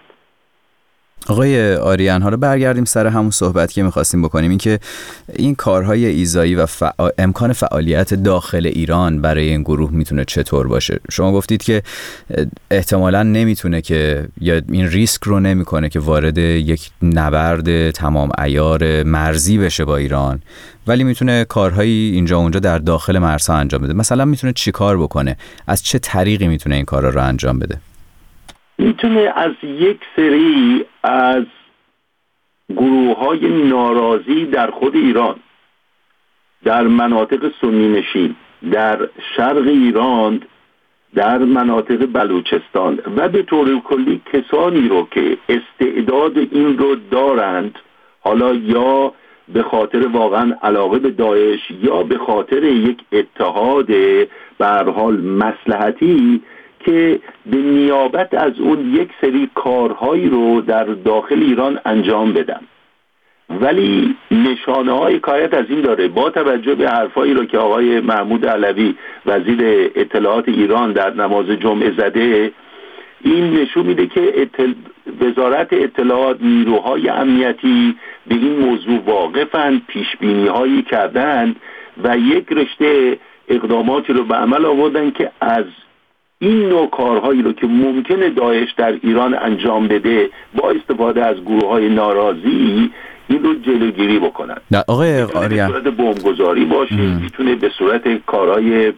آقای آریان، حالا برگردیم سر همون صحبت که می‌خواستیم بکنیم، این که این کارهای ایذایی و فع... امکان فعالیت داخل ایران برای این گروه میتونه چطور باشه؟ شما گفتید که احتمالاً نمیتونه که یا این ریسک رو نمیکنه که وارد یک نبرد تمام عیار مرزی بشه با ایران، ولی میتونه کارهایی اینجا اونجا در داخل مرزها انجام بده. مثلا میتونه چی کار بکنه؟ از چه طریقی میتونه این کارا رو انجام بده؟ میتونه از یک سری از گروه‌های ناراضی در خود ایران در مناطق سنی نشین در شرق ایران، در مناطق بلوچستان و به طور کلی کسانی رو که استعداد این رو دارند، حالا یا به خاطر واقعا علاقه به داعش یا به خاطر یک اتحاد به هر حال مصلحتی، که به نیابت از اون یک سری کارهایی رو در داخل ایران انجام بدن. ولی نشانه های حکایت از این داره، با توجه به حرفایی رو که آقای محمود علوی وزیر اطلاعات ایران در نماز جمعه زده، این نشون میده که اطل... وزارت اطلاعات، نیروهای امنیتی به این موضوع واقفند، پیشبینی هایی کردند و یک رشته اقداماتی رو به عمل آوردن که از این نوع کارهایی رو که ممکنه داعش در ایران انجام بده با استفاده از گروه های ناراضی، این رو جلوگیری بکنن. نه آقای آریان، به صورت بمبگذاری باشه، میتونه به صورت کارهای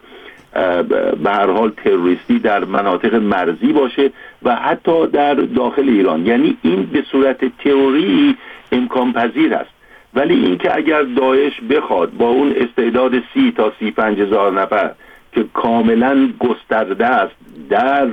به هر حال تروریستی در مناطق مرزی باشه و حتی در داخل ایران. یعنی این به صورت تئوری امکان پذیر است، ولی اینکه اگر داعش بخواد با اون استعداد سی تا سی پنج هزار نفر که کاملا گسترده است در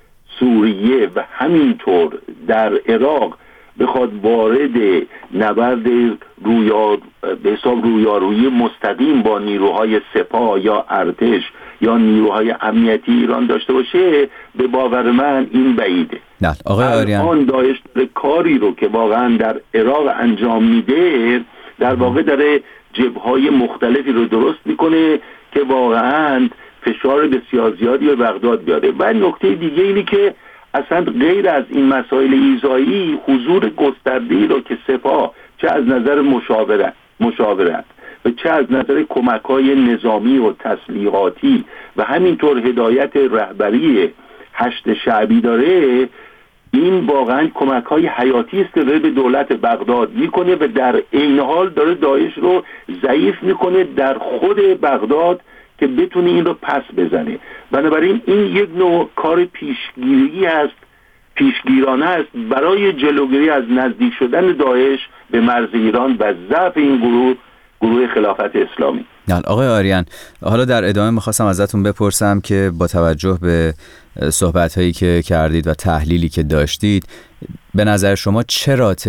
سوریه و همینطور در عراق بخواد وارد نبرد رویا به حساب رویارویی مستقیم با نیروهای سپاه یا ارتش یا نیروهای امنیتی ایران داشته باشه، به باور من این بعیده. نه آقای آریان، آن داعش کاری رو که واقعا در عراق انجام میده، در واقع داره جبههای مختلفی رو درست میکنه که واقعا فشار بسیار زیادی به بغداد بیاره. و نکته دیگه اینی که اصلا غیر از این مسائل ایذایی، حضور گسترده‌ای رو که سپاه چه از نظر مشاورت مشاورت و چه از نظر کمک‌های نظامی و تسلیحاتی و همینطور هدایت رهبری هشت شعبی داره، این واقعا کمک‌های حیاتی است که به دولت بغداد میکنه و در عین حال داره داعش رو ضعیف میکنه در خود بغداد که بتونه این رو پس بزنه. بنابراین این یک نوع کار پیشگیری است، پیشگیرانه است برای جلوگیری از نزدیک شدن داعش به مرز ایران و ضعف این گروه، گروه خلافت اسلامی. نه آقای آریان، حالا در ادامه میخواستم ازتون بپرسم که با توجه به صحبت‌هایی که کردید و تحلیلی که داشتید، به نظر شما چرا طی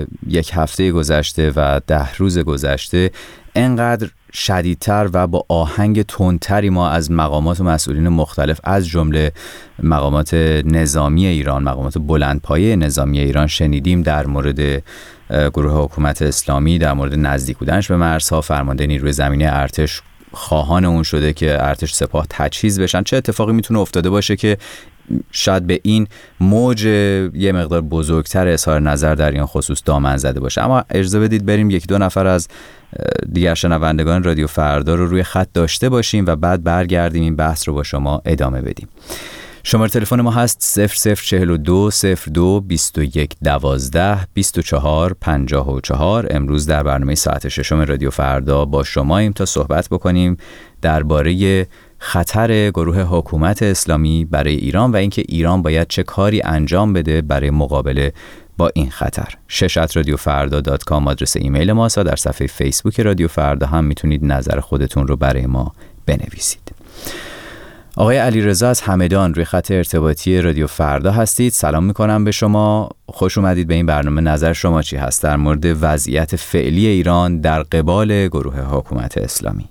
یک هفته گذشته و ده روز گذشته اینقدر شدیدتر و با آهنگ تندتری ما از مقامات و مسئولین مختلف از جمله مقامات نظامی ایران، مقامات بلندپایه نظامی ایران شنیدیم در مورد گروه حکومت اسلامی، در مورد نزدیک بودنش به مرزها، فرمانده نیروی زمینی ارتش خواهان اون شده که ارتش سپاه تجهیز بشن؟ چه اتفاقی میتونه افتاده باشه که شاید به این موج یه مقدار بزرگتر اظهار نظر در این خصوص دامن زده باشه؟ اما اجازه بدید بریم یک دو نفر از دیگر شنوندگان رادیو فردا رو روی خط داشته باشیم و بعد برگردیم این بحث رو با شما ادامه بدیم. شماره تلفن ما هست صفر صفر چهل و دو صفر دو بیست و یک دوازده بیست و چهار پنجاه و چهار. امروز در برنامه ساعت ششم رادیو فردا با شماییم تا صحبت بکنیم درباره خطر گروه حکومت اسلامی برای ایران و اینکه ایران باید چه کاری انجام بده برای مقابله با این خطر. شش ات رادیو فردا دات کام آدرس ایمیل ماست و در صفحه فیسبوک رادیو فردا هم میتونید نظر خودتون رو برای ما بنویسید. آقای علیرضا از همدان روی خط ارتباطی رادیو فردا هستید. سلام میکنم به شما، خوش اومدید به این برنامه. نظر شما چی هست در مورد وضعیت فعلی ایران در قبال گروه حکومت اسلامی؟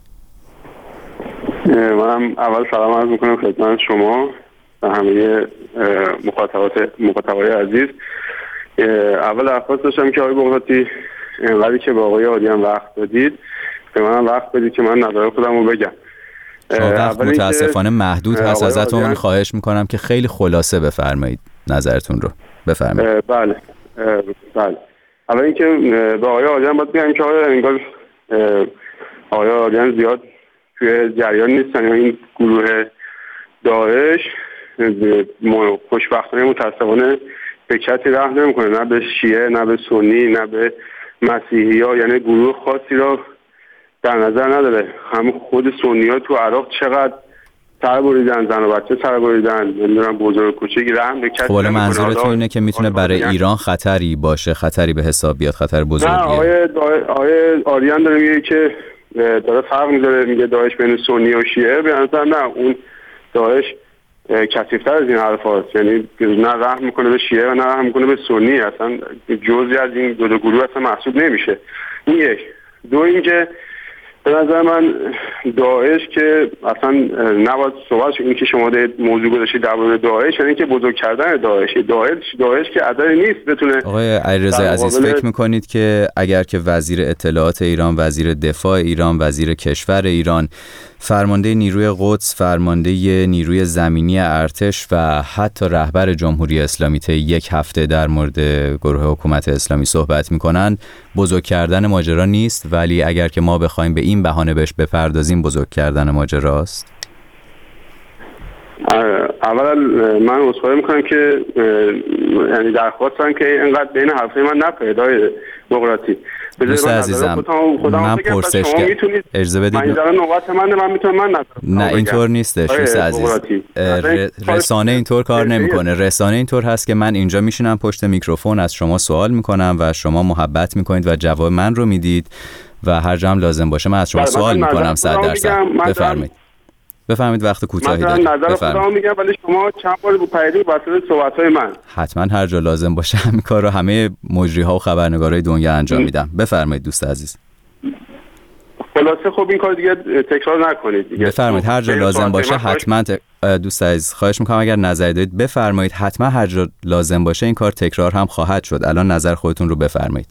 منم اول سلام عرض میکنم خدمت شما و همه مخاطبات مخاطبای عزیز. اول درخواست داشتم که آقای بغدادی انقدری که به آقای آریان وقت دادید به من وقت بدید که من نظر خودم رو بگم. وقت متاسفانه محدود هست، ازتون خواهش میکنم که خیلی خلاصه بفرمایید نظرتون رو. بفرمایید. بله بله اول اینکه به آقای آریان باید بگم که آقای انگار آقای آریان زیاد توی جریان نیستن یا این گروه داعش خوشبختانه متاسفانه به کسی رحم نمیکنه، نه به شیعه نه به سنی نه به مسیحی ها، یعنی گروه خاصی را در نظر نداره. همون خود سنی ها تو عراق چقدر سر بریدن، زن و بچه سر بریدن، نمیدونم بزرگ کوچیک رحم به کسی خب حالا منظورتون اینه که میتونه برای ایران خطری باشه، خطری به حساب بیاد، خطر بزرگیه؟ نه آقای آقای آریان داره میگه که داره فرق میذاره میگه داعش بین سنی و شیعه، به نظر نه، اون داعش کثیف‌تر از این حرف هاست. یعنی نه رحم میکنه به شیعه و نه رحم میکنه به سنی، اصلا جزئی از این دو, دو گروه اصلا محسوب نمیشه. این یک. دو اینکه به نظر من داعش که اصلا نباید صحبت این که شما موضوع گذاشتید درباره داعش، یعنی که بزرگ کردن داعش داعش داعش که عددی نیست بتونه. آقای علیرضا عزیز فکر میکنید که اگر که وزیر اطلاعات ایران، وزیر دفاع ایران، وزیر کشور ایران، فرمانده نیروی قدس، فرمانده نیروی زمینی ارتش و حتی رهبر جمهوری اسلامی طی یک هفته در مورد گروه حکومت اسلامی صحبت میکنند، بزرگ کردن ماجرا نیست؟ ولی اگر که ما بخوایم به این بهانه بهش بپردازیم بزرگ کردن ماجراست؟ اولا من عذرخواهی میکنم که یعنی درخواستم که اینقدر بین حرفای من نپیدای بغراتی. دوست عزیزم من پرسش که اجازه بدید من در نوبت منه، من میتونم من نظر نه اینطور نیستش دوست عزیز. رسانه اینطور کار نمیکنه. رسانه اینطور هست که من اینجا میشینم پشت میکروفون از شما سوال میکنم و شما محبت میکنید و جواب من رو میدید و هر جا هم لازم باشه من از شما سوال میکنم صد درصد. بفرمایید بفرمایید وقت کوتاهی دارید. بفرمایید. میگم ولی شما چند بار رو پیدی واسه صحبت‌های من حتما هر جا لازم باشه همین کار رو همه مجری‌ها و خبرنگارای دنیا انجام میدن. بفرمایید دوست عزیز. خلاصه خب این کار دیگه تکرار نکنید دیگه. بفرمایید هر جا لازم باشه حتما ت... دوست عزیز خواهش میکنم اگر نظری دارید بفرمایید، حتما هر جا لازم باشه این کار تکرار هم خواهد شد. الان نظر خودتون رو بفرمایید.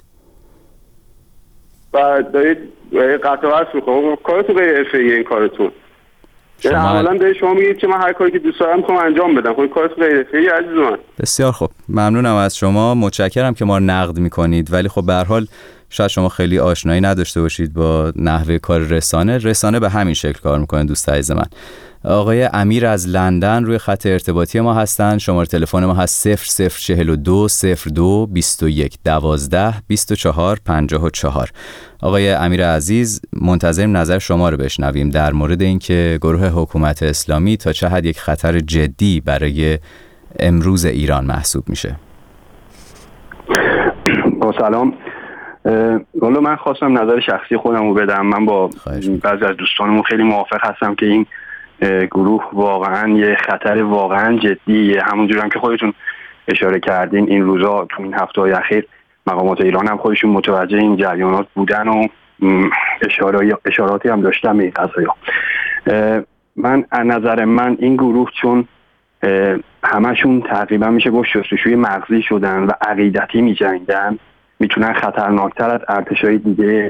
و دارید قطع و وصل می‌کنید. کارتون غیر حرفه‌ایه این کارتون. شما عملاً به شما میگید که من هر کاری که دوست دارم می‌خوام انجام بدم. خب کارت غیر حرفه‌ای عزیز من. بسیار خوب. ممنونم از شما. متشکرم که ما رو نقد می‌کنید، ولی خب به هر حال شاید شما خیلی آشنایی نداشته باشید با نحوه کار رسانه. رسانه به همین شکل کار می‌کنه دوست عزیز من. آقای امیر از لندن روی خط ارتباطی ما هستن. شماره تلفن ما هست صفر صفر چهل و دو صفر دو بیست و یک دوازده بیست و چهار پنجاه و چهار. آقای امیر عزیز منتظریم نظر شما رو بشنویم در مورد اینکه گروه حکومت اسلامی تا چه حد یک خطر جدی برای امروز ایران محسوب میشه. با سلام. والا من خواستم نظر شخصی خودم رو بدم. من با بعضی از دوستانمون خیلی موافق هستم که این گروه واقعا یه خطر واقعا جدیه. همونجور هم که خودتون اشاره کردین این روزا تو این هفته‌های اخیر مقامات ایران هم خودشون متوجه این جریانات بودن و اشاراتی هم داشتم به این قضایا. من از نظر من این گروه چون همشون تقریبا میشه گفت شستشوی مغزی شدن و عقیدتی میجنگن، میتونن خطرناکتر از ارتشای دیگه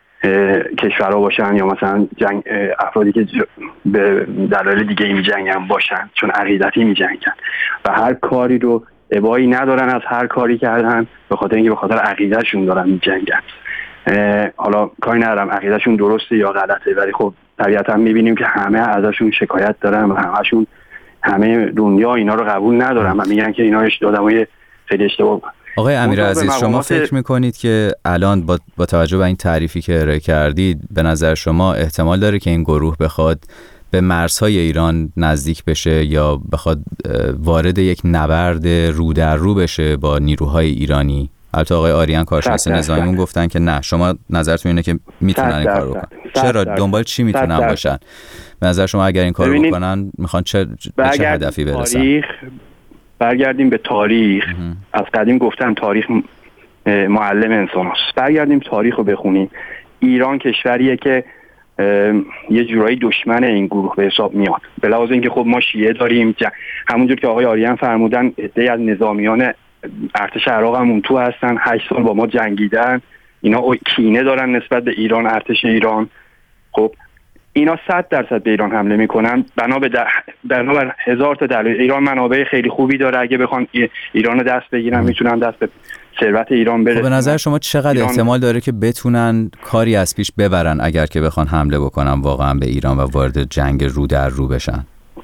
کشورها باشن یا مثلا جنگ افرادی که به دلایل دیگه ای میجنگن باشن، چون عقیدتی میجنگن و هر کاری رو ابایی ندارن از هر کاری کردن به خاطر اینکه به خاطر عقیدهشون دارن میجنگن. حالا کاری ندارم عقیدهشون درسته یا غلطه، ولی خب طبیعتا میبینیم که همه ازشون شکایت دارن و همشون همه دنیا اینا رو قبول ندارن و میگن که اینا آدمای خیلی اشتباه. آقای امیرعزیز شما فکر میکنید که الان با, با توجه به این تعریفی که ارائه کردید به نظر شما احتمال داره که این گروه بخواد به مرزهای ایران نزدیک بشه یا بخواد وارد یک نبرد رو در رو بشه با نیروهای ایرانی؟ البته آقای آریان کارشناس نظامیمون گفتن که نه، شما نظرتون اینه که میتونن این کارو بکنن. چرا؟ دنبال چی میتونن باشن؟ به نظر شما اگر این کارو بکنن میخوان چه به چه هدفی برسن؟ برگردیم به تاریخ. از قدیم گفتن تاریخ معلم انسان است. برگردیم تاریخ رو بخونیم. ایران کشوریه که یه جورایی دشمن این گروه به حساب میاد، به لحاظ اینکه خب ما شیعه داریم، همونجور که آقای آریان فرمودن عده‌ای از نظامیان ارتش عراق هم اون تو هستن، هشت سال با ما جنگیدن، اینا کینه دارن نسبت به ایران، ارتش ایران. خب اینا صد درصد به ایران حمله میکنن بنا به بنا بر هزار تا دلیل. ایران منابع خیلی خوبی داره، اگه بخوان ایران رو دست بگیرن میتونن دست به ثروت ایران برسن. خب به نظر شما چقدر ایران... احتمال داره که بتونن کاری از پیش ببرن اگر که بخوان حمله بکنن واقعا به ایران و وارد جنگ رو در رو بشن؟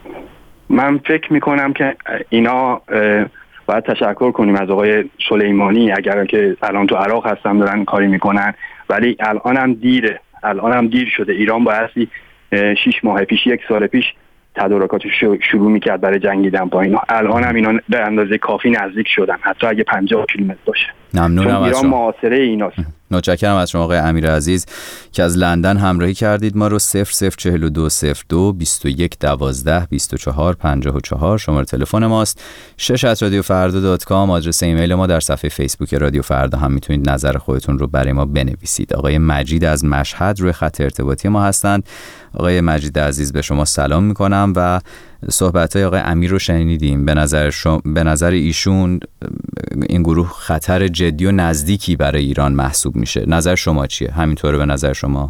من فکر میکنم که اینا باید تشکر کنیم از آقای سلیمانی اگر که الان تو عراق هستن دارن کاری میکنن، ولی الان هم دیره، الان هم دیر شده. ایران بایستی شیش ماه پیش یک سال پیش تدارکاتش شروع میکرد برای جنگیدن با اینا. الان هم اینا به اندازه کافی نزدیک شدن، حتی اگه پنجاه کیلومتر باشه. ممنونم از شما. ایران معاصره ایناست. متشکرم از شما آقای امیر عزیز که از لندن همراهی کردید ما رو. صفر صفر چهل و دو صفر دو بیست و یک دوازده بیست و چهار پنجاه و چهار شماره تلفن ماست. شش ات رادیو فردا دات کام آدرس ایمیل ما. در صفحه فیسبوک رادیو فردا هم میتونید نظر خودتون رو برای ما بنویسید. آقای مجید از مشهد روی خط ارتباطی ما هستند. آقای مجید عزیز به شما سلام میکنم و صحبت‌های آقای امیر رو شنیدیم. به نظر شما، به نظر ایشون این گروه خطر جدی و نزدیکی برای ایران محسوب میشه. نظر شما چیه؟ همینطوره به نظر شما؟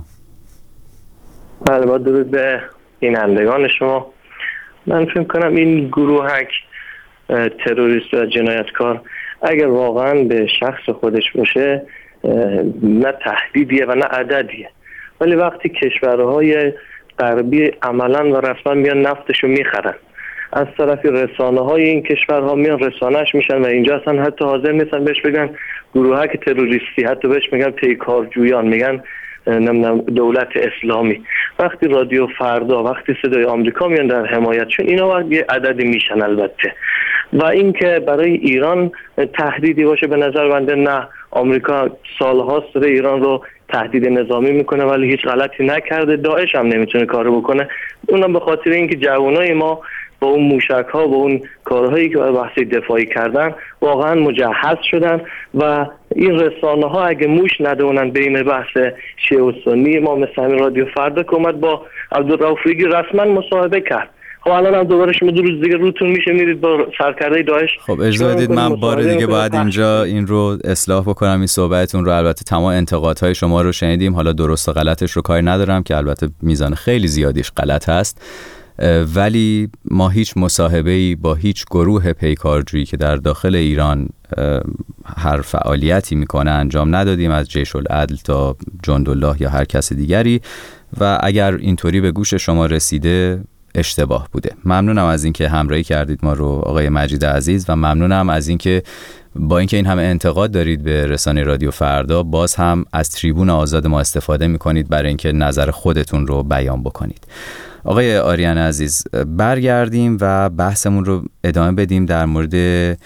بله، با درود به بینندگان شما. من فکر کنم این گروهک تروریست و جنایتکار اگر واقعا به شخص خودش باشه نه تهدیدیه و نه عددیه، ولی وقتی کشورهای غربی عملا و رسما میان نفتشو میخرن، از طرفی رسانه های این کشورها میان رسانهش میشن و اینجا اصلا حتی حاضر نیستن بهش بگن گروهک تروریستی، حتی بهش میگن پیکارجویان، میگن نمیدونم دولت اسلامی. وقتی رادیو فردا، وقتی صدای آمریکا میان در حمایتشون، اینا وقت یه عددی میشن البته. و اینکه برای ایران تهدیدی باشه به نظر بنده نه. آمریکا سالهاست داره ایران رو تهدید نظامی میکنه ولی هیچ غلطی نکرده. داعش هم نمیتونه کارو بکنه، اونم به خاطر اینکه جوانای ما با اون موشک ها و اون کارهایی که برای بحث دفاعی کردن واقعا مجهز شدن و این رسانه ها اگه موش ندونن بین بحث شیعه و سنی، ما مثل همین رادیو فردا که اومد با عبدالرؤوف ریگی رسما مصاحبه کرد، خب الان هم دوباره شما دو روز دیگه روتون میشه میرید با سرکرده داعش. خب اجازه بدید من بار دیگه باید اینجا این رو اصلاح بکنم. این صحبتتون رو البته تمام انتقادهای شما رو شنیدیم، حالا درست و غلطش رو کاری ندارم که البته میزان خیلی زیادیش غلط هست، ولی ما هیچ مصاحبه‌ای با هیچ گروه پیکارجویی که در داخل ایران هر فعالیتی میکنه انجام ندادیم، از جیش العدل تا جندالله یا هر کس دیگری، و اگر اینطوری به گوش شما رسیده اشتباه بوده. ممنونم از اینکه همراهی کردید ما رو آقای مجید عزیز و ممنونم از اینکه با اینکه این همه انتقاد دارید به رسانه رادیو فردا باز هم از تریبون آزاد ما استفاده میکنید برای اینکه نظر خودتون رو بیان بکنید. آقای آریان عزیز برگردیم و بحثمون رو ادامه بدیم در مورد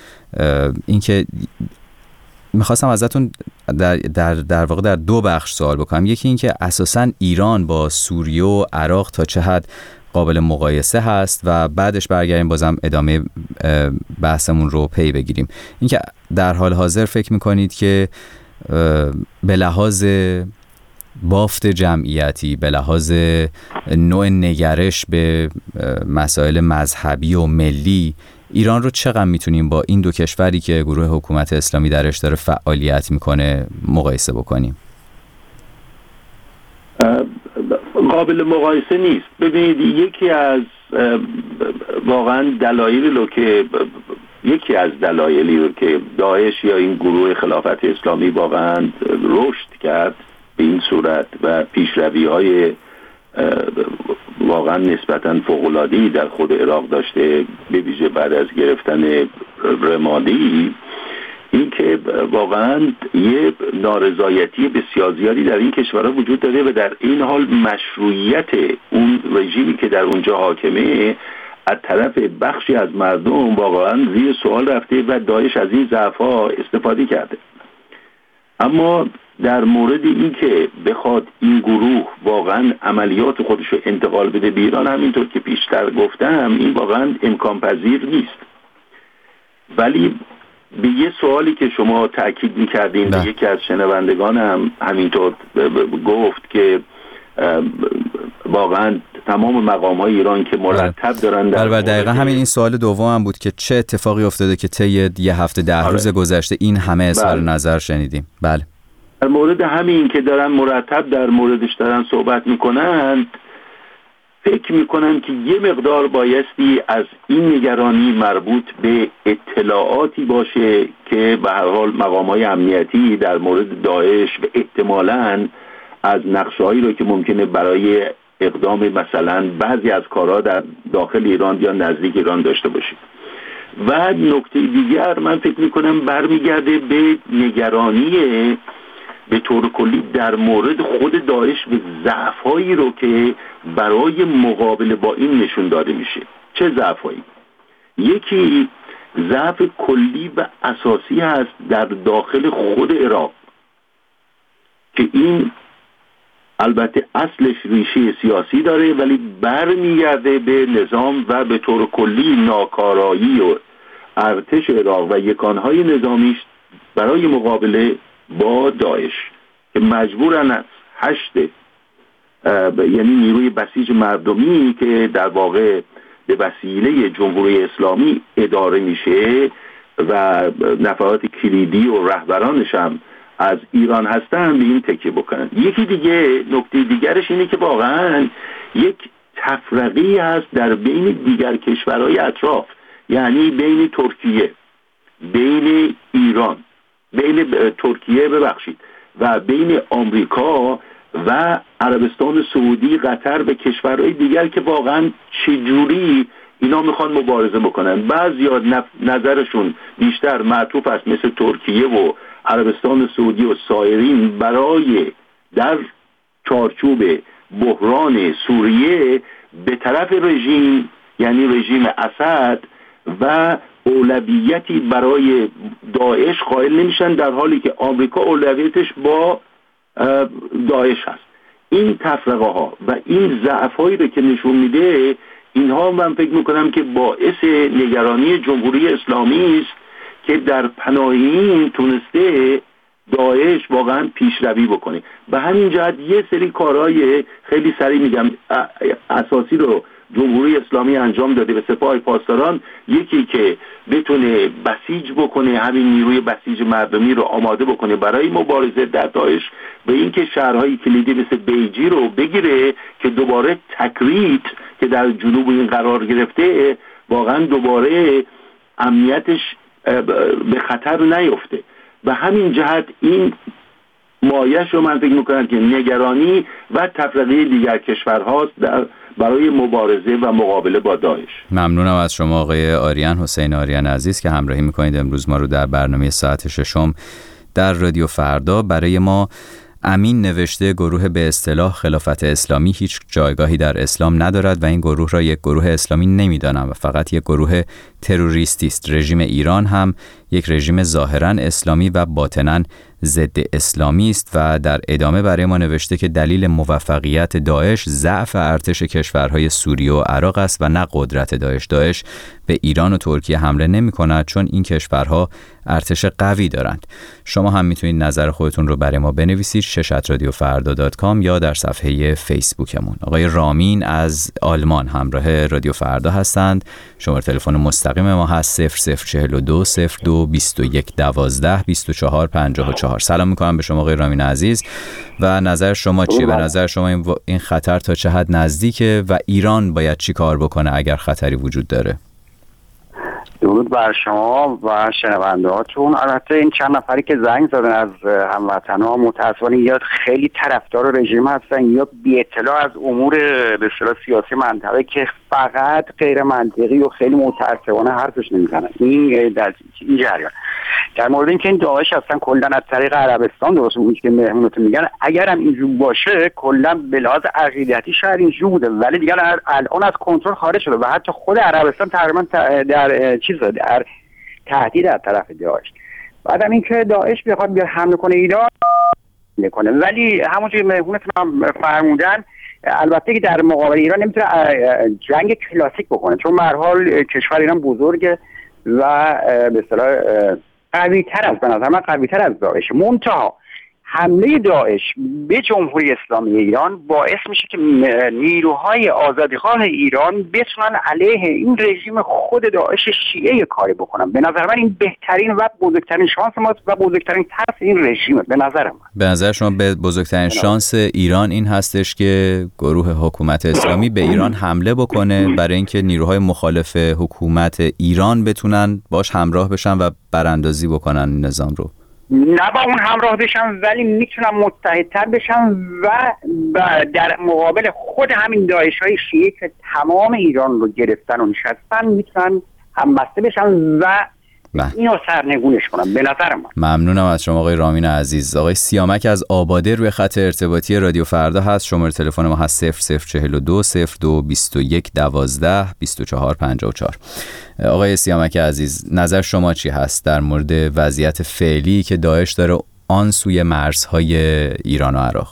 اینکه میخواستم ازتون در, در, در واقع در دو بخش سوال بکنم. یکی اینکه اساساً ایران با سوریه و عراق تا چه حد قابل مقایسه هست و بعدش برگردیم بازم ادامه بحثمون رو پی بگیریم. اینکه در حال حاضر فکر میکنید که به لحاظ بافت جمعیتی، به لحاظ نوع نگرش به مسائل مذهبی و ملی، ایران رو چقدر میتونیم با این دو کشوری که گروه حکومت اسلامی درش داره فعالیت میکنه مقایسه بکنیم؟ قابل مقایسه نیست. ببینید یکی از واقعا دلایلی رو که یکی از دلایلی رو که داعش یا این گروه خلافت اسلامی واقعا رشد کرد به این صورت و پیشروی‌های واقعا نسبتاً فوق‌العاده‌ای در خود عراق داشته، به ویژه بعد از گرفتن رمادی، این که واقعا یه نارضایتی بسیار زیادی در این کشورها وجود داره و در این حال مشروعیت اون رژیمی که در اونجا حاکمه از طرف بخشی از مردم واقعا زیر سوال رفته و داعش از این ضعف‌ها استفاده کرده. اما در مورد این که بخواد این گروه واقعا عملیات خودش رو انتقال بده به ایران، همینطور که پیشتر گفتم این واقعا امکان پذیر نیست. ولی به یه سوالی که شما تأکید می‌کردین به یکی از شنوندگانم همینطور گفت که واقعا تمام مقام‌های ایران که مرتب دارن در بله دقیقاً همین این سوال دومم بود که چه اتفاقی افتاده که طی یه هفته ده آره. روز گذشته این همه اظهار بله. نظر شنیدیم. بله در مورد همین که دارن مرتب در موردش دارن صحبت میکنن، فکر میکنم که یه مقدار بایستی از این نگرانی مربوط به اطلاعاتی باشه که به هر حال مقام‌های امنیتی در مورد داعش و احتمالاً از نقشه‌هایی رو که ممکنه برای اقدام مثلا بعضی از کارها در داخل ایران یا نزدیک ایران داشته باشه. و نکته دیگر من فکر میکنم برمیگرده به نگرانی به طور کلی در مورد خود داعش و ضعف‌هایی رو که برای مقابله با این نشون داده میشه. چه ضعف‌هایی؟ یکی ضعف کلی و اساسی هست در داخل خود عراق. که این البته اصلش ریشه سیاسی داره ولی برمیگرده به نظام و به طور کلی ناکارایی و ارتش عراق و یکانهای نظامیش برای مقابله با داعش که مجبورن از هشت یعنی نیروی بسیج مردمی که در واقع به وسیله جمهوری اسلامی اداره میشه و نفرات کلیدی و رهبرانش هم از ایران هستن به این تکیه بکنن. یکی دیگه نکته دیگرش اینه که واقعا یک تفرقه هست در بین دیگر کشورهای اطراف، یعنی بین ترکیه، بین ایران، بین ترکیه ببخشید و بین آمریکا و عربستان سعودی، قطر و کشورهای دیگر که واقعا چجوری اینا میخوان مبارزه بکنن. بعضیا نظرشون بیشتر معطوف است مثل ترکیه و عربستان سعودی و سایرین برای در چارچوب بحران سوریه به طرف رژیم، یعنی رژیم اسد، و اولویتی برای داعش قائل نمیشن، در حالی که آمریکا اولویتش با داعش هست. این تفرقه ها و این ضعف هایی رو که نشون میده، اینها من فکر میکنم که باعث نگرانی جمهوری اسلامی است که در پناه این تونسته داعش واقعا پیشروی بکنه. به همین جهت یه سری کارهای خیلی سریع میگم اساسی رو جمهوری اسلامی انجام داده به سپاه پاسداران. یکی که بتونه بسیج بکنه، همین نیروی بسیج مردمی رو آماده بکنه برای مبارزه در داعش، به اینکه شهرهای کلیدی مثل بیجی رو بگیره که دوباره تکریت که در جنوب این قرار گرفته واقعا دوباره امنیتش به خطر نیفته. و همین جهت این مایش رو من فکر میکنم که نگرانی و تفرقه دیگر کشورهاست در برای مبارزه و مقابله با داعش. ممنونم از شما آقای آریان، حسین آریان عزیز که همراهی میکنید امروز ما رو در برنامه ساعت ششم در رادیو فردا. برای ما امین نوشته گروه به اصطلاح خلافت اسلامی هیچ جایگاهی در اسلام ندارد و این گروه را یک گروه اسلامی نمیدانم و فقط یک گروه تروریستی است. رژیم ایران هم یک رژیم ظاهراً اسلامی و باطناً ضد اسلامی است. و در ادامه برای ما نوشته که دلیل موفقیت داعش ضعف ارتش کشورهای سوریه و عراق است و نه قدرت داعش. داعش به ایران و ترکیه حمله نمی کند چون این کشورها ارتش قوی دارند. شما هم میتونید نظر خودتون رو برای ما بنویسید شش ات رادیو فردا دات کام یا در صفحه فیسبوکمون. آقای رامین از آلمان همراه رادیو فردا هستند. شماره تلفن مستقیم ما هست صفر صفر چهل و دو صفر دو بیست و یک دوازده بیست و چهار پنجاه و چهار. سلام میکنم به شما آقای رامین عزیز و نظر شما چیه؟ به نظر شما این, و... این خطر تا چه حد نزدیکه و ایران باید چی کار بکنه اگر خطری وجود داره؟ درود بر شما و شنونده هاتون. البته این چند نفری که زنگ زدن از هموطن‌ها متأسفانه یا خیلی طرفدار رژیم هستن یا بی اطلاع از امور به اصطلاح سیاسی منطقه که فقط غیر منطقی و خیلی متأسفانه حرفش نمیزنن. این در این جریان در مورد اینکه این داعش اصلا کلا از طریق عربستان درست اون که مهمونتون میگن اگر هم اینجور باشه کلا به لحاظ عقیدتی شاید اینجور بوده، ولی دیگه الان از کنترل خارج شده و حتی خود عربستان تقریبا در چیز در تهدید از طرف داعش. بعدم اینکه داعش بخواد بیاد حمله کنه ایران نکنه، ولی همونجوری مهمونتون هم فرمودن البته که در مقابل ایران نمیتونه جنگ کلاسیک بکنه چون به هر حال کشور ایران بزرگه و به اصطلاح قوی تر از به نظر من قوی تر از داعش. منتها حمله داعش به جمهوری اسلامی ایران باعث میشه که نیروهای آزادیخواه ایران بتونن علیه این رژیم خود داعش شیعه کاری بکنن. به نظر من این بهترین و بزرگترین شانس ماست و بزرگترین ترس این رژیمه. به نظر من به نظر شما به بزرگترین شانس ایران این هستش که گروه حکومت اسلامی به ایران حمله بکنه برای اینکه نیروهای مخالف حکومت ایران بتونن باش همراه بشن و براندازی بکنن نظام رو؟ نه با اون همراه بشن ولی میتونن متحدتر بشن و در مقابل خود همین داعش های شیعه که تمام ایران رو گرفتن و نشستن میتونن همبسته بشن و اینو سرنگونش کنن به نظر من. ممنونم از شما آقای رامین عزیز. آقای سیامک از آباده روی خط ارتباطی رادیو فردا هست. شماره تلفن ما هست صفر صفر چهل و دو صفر دو بیست و یک دوازده بیست و چهار پنجاه و چهار. آقای سیامک عزیز نظر شما چی هست در مورد وضعیت فعلی که داعش داره آن سوی مرزهای ایران و عراق؟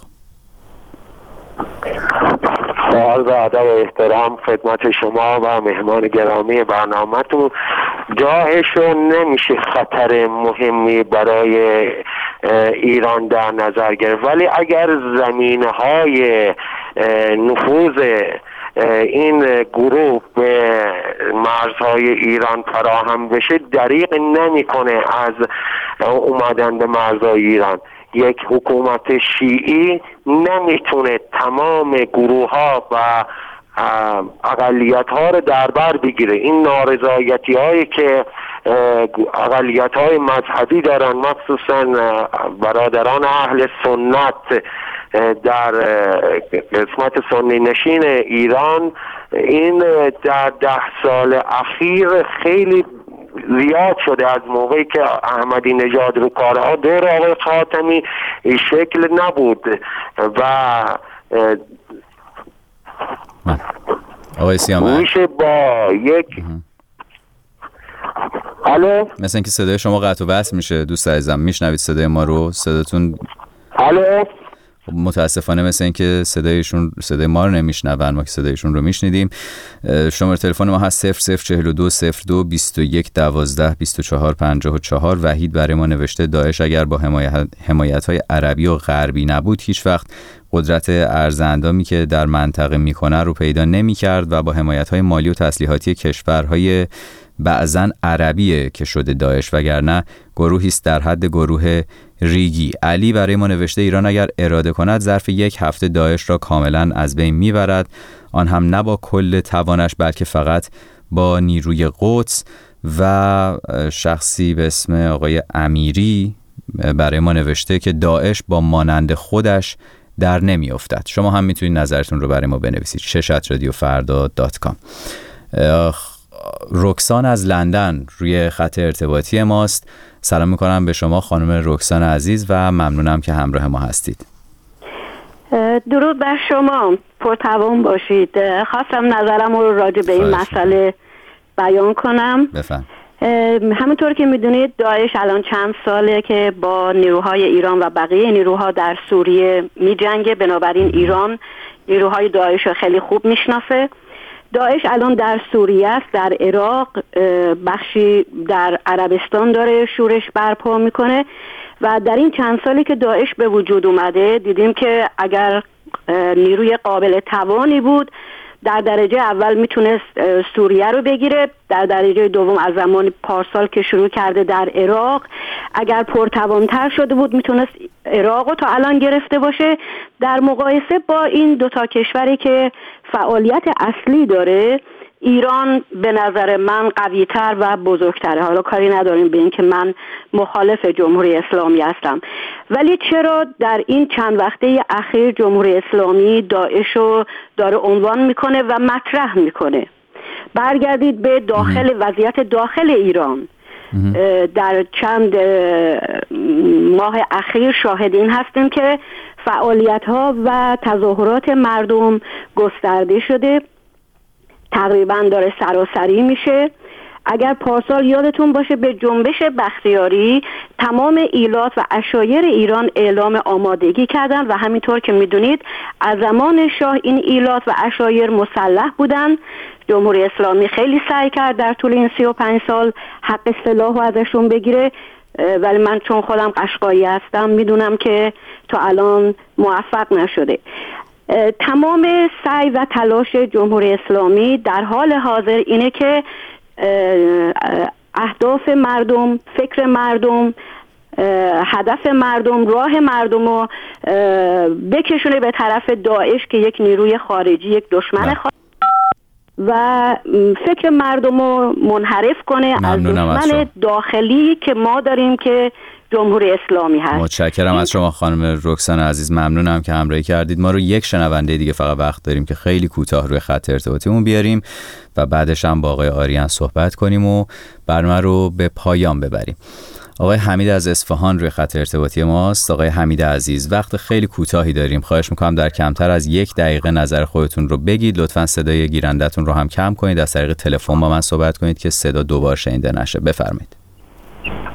عرض ادب و احترام خدمت شما و مهمان گرامی برنامه‌تون. داعش رو نمیشه خطر مهمی برای ایران در نظر گرفت، ولی اگر زمینه‌های نفوذ این گروه به مرزهای ایران فراهم بشه دریغ نمی‌کنه از اومدن به مرزهای ایران. یک حکومت شیعی نمیتونه تمام گروه ها و اقلیت ها رو در بر بگیره. این نارضایتی هایی که اقلیت های مذهبی دارن، مخصوصا برادران اهل سنت در قسمت سنی نشین ایران، این در ده سال اخیر خیلی زیاد شده. از موقعی که احمدی نژاد رو کارها دور آقای خاتمی این شکل نبود و آقای سیامک میشه با یک الو مثلا که صدای شما قطع و وصل میشه. دوست عزیزم میشنوید صدای ما رو؟ صداتون الو متاسفانه مثل این که صدایشون صدای ما رو نمیشنون، ما که صدایشون رو میشنیدیم. شماره تلفن ما هست صفر صفر چهل و دو صفر دو بیست و یک دوازده بیست و چهار پنجاه و چهار. وحید برای ما نوشته داعش اگر با حمایت حمایت‌های عربی و غربی نبود هیچ وقت قدرت ارزاندامی که در منطقه میکنه رو پیدا نمی‌کرد و با حمایت‌های مالی و تسلیحاتی کشورهای بعضن عربیه که شده داعش، وگرنه گروهی است در حد گروه ریگی. علی برای ما نوشته ایران اگر اراده کند ظرف یک هفته داعش را کاملا از بین میبرد، آن هم نه با کل توانش بلکه فقط با نیروی قدس. و شخصی به اسم آقای امیری برای ما نوشته که داعش با مانند خودش در نمی افتد. شما هم میتونید نظرتون رو برای ما بنویسید. ششت رادیو فردا دات کام. رکسان از لندن روی خط ارتباطی ماست. سلام میکنم به شما خانم رکسان عزیز و ممنونم که همراه ما هستید. درود بر شما، پرتوان باشید. خواستم نظرم رو راجع به این مسئله بیان کنم. بفهم. همونطور که میدونید داعش الان چند ساله که با نیروهای ایران و بقیه نیروها در سوریه میجنگه، بنابراین ایران نیروهای داعش رو خیلی خوب میشناسه. داعش الان در سوریه است، در عراق، بخشی در عربستان داره شورش برپا میکنه و در این چند سالی که داعش به وجود اومده دیدیم که اگر نیروی قابل توانی بود در درجه اول میتونست سوریه رو بگیره، در درجه دوم از زمان پارسال که شروع کرده در عراق اگر پرتوانتر شده بود میتونست عراق رو تا الان گرفته باشه. در مقایسه با این دوتا کشوری که فعالیت اصلی داره، ایران به نظر من قوی‌تر و بزرگتره. حالا کاری نداریم به این که من مخالف جمهوری اسلامی هستم، ولی چرا در این چند وقته اخیر جمهوری اسلامی داعش رو داره عنوان میکنه و مطرح میکنه؟ برگردید به داخل وضعیت داخل ایران. در چند ماه اخیر شاهد این هستیم که فعالیت ها و تظاهرات مردم گسترده شده، تقریبا داره سراسری میشه. اگر پارسال یادتون باشه به جنبش بختیاری تمام ایلات و عشایر ایران اعلام آمادگی کردن و همینطور که میدونید از زمان شاه این ایلات و عشایر مسلح بودن. جمهوری اسلامی خیلی سعی کرد در طول این سی و پنج سال حق سلاح رو ازشون بگیره، ولی من چون خودم قشقایی هستم میدونم که تا الان موفق نشده. تمام سعی و تلاش جمهوری اسلامی در حال حاضر اینه که اهداف مردم، فکر مردم، هدف مردم، راه مردم رو بکشونه به طرف داعش که یک نیروی خارجی، یک دشمن خارجی، و فکر مردم رو منحرف کنه از دشمن داخلی که ما داریم که جمهوری اسلامی هست. متشکرم از شما خانم رکسان عزیز، ممنونم که همراهی کردید. ما رو یک شنونده دیگه فقط وقت داریم که خیلی کوتاه روی خط ارتباطیمون بیاریم و بعدش هم با آقای آریان صحبت کنیم و برنامه رو به پایان ببریم. آقای حمید از اصفهان روی خط ارتباطی ماست. آقای حمید عزیز، وقت خیلی کوتاهی داریم، خواهش میکنم در کمتر از یک دقیقه نظر خودتون رو بگید. لطفاً صدای گیرندتون رو هم کم کنید، از طریق تلفن با من صحبت کنید که صدا دوبار شنیده نشه. بفرمایید.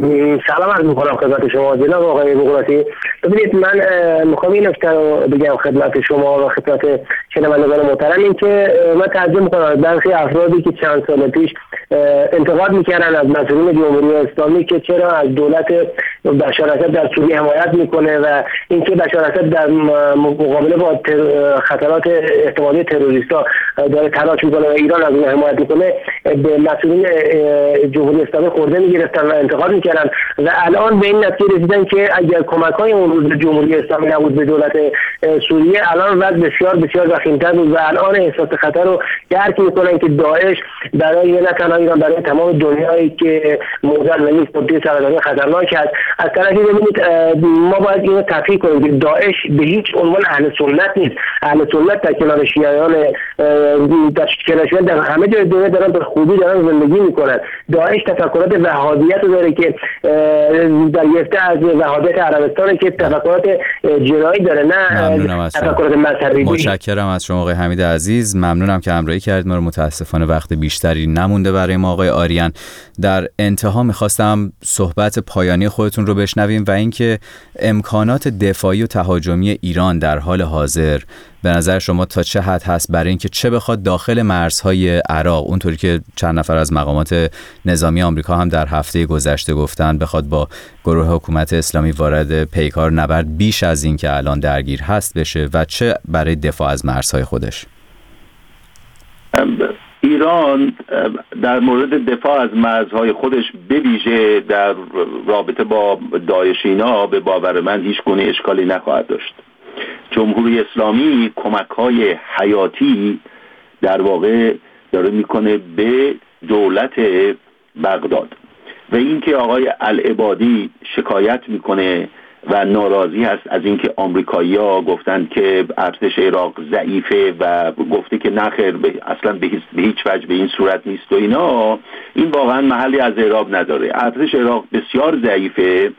سلام عرض میکنم خدمت شما جناب آقای بغراتی. ببینید من میخوام این نکته رو بگم خدمت شما و خدمت شنوندگان محترم، این که من تعجب میکنم برخی افرادی که چند سال پیش انتقاد میکردن از مسئولین جمهوری اسلامی که چرا از دولت بشار اسد در سوریه حمایت میکنه و اینکه بشار اسد در مقابله با خطرات احتمالی تروریستا داره تلاش میکنه و ایران از اون حمایت میکنه، به مسئولین جمهوری اسلامی خورده میگرفتن و انتقاد میکردن و الان به این نتیجه رسیدن که اگر کمک‌های اون روز جمهوری اسلامی نبود به دولت سوریه، الان وضع بسیار بسیار وخیم‌تر بود و الان احساس خطر رو درک میکنن که داعش برای نه تنها ایران، برای تمام دنیایی که موضوع ملی خودی سرطانی خطرناک است. از طرفی ببینید ما باید اینو تفکیک کنیم که داعش به هیچ عنوان اهل سنت نیست. اهل سنت در کنار شیعیان در کنار در همه جای دنیا دارن به خوبی دارن زندگی میکنن. داعش تفکرات وهابیت رو داره که در گرفته از وهابیت عربستان که تفکرات جنایی داره، نه تفکرات مذهبی. متشکرم از شما آقای حمید عزیز، ممنونم که همراهی کردید ما رو. متاسفانه وقت بیشتری نمونده برای ما آقای آریان. در انتها میخواستم صحبت پایانی خودتون رو بشنویم و اینکه امکانات دفاعی و تهاجمی ایران در حال حاضر به نظر شما تا چه حد هست برای اینکه چه بخواد داخل مرزهای عراق، اونطوری که چند نفر از مقامات نظامی آمریکا هم در هفته گذشته گفتن، بخواد با گروه حکومت اسلامی وارد پیکار نبرد بیش از این که الان درگیر هست بشه و چه برای دفاع از مرزهای خودش؟ ایران در مورد دفاع از مرزهای خودش به ویژه در رابطه با داعش اینا به باور من هیچ گونه اشکالی نخواهد داشت. جمهوری اسلامی کمک‌های حیاتی در واقع داره میکنه به دولت بغداد و اینکه آقای العبادی شکایت میکنه و ناراضی هست از اینکه آمریکایی‌ها گفتند که ارتش عراق ضعیفه و گفته که نخیر اصلا به هیچ وجه به این صورت نیست و اینا، این واقعا محلی از اعراب نداره. ارتش عراق بسیار ضعیفه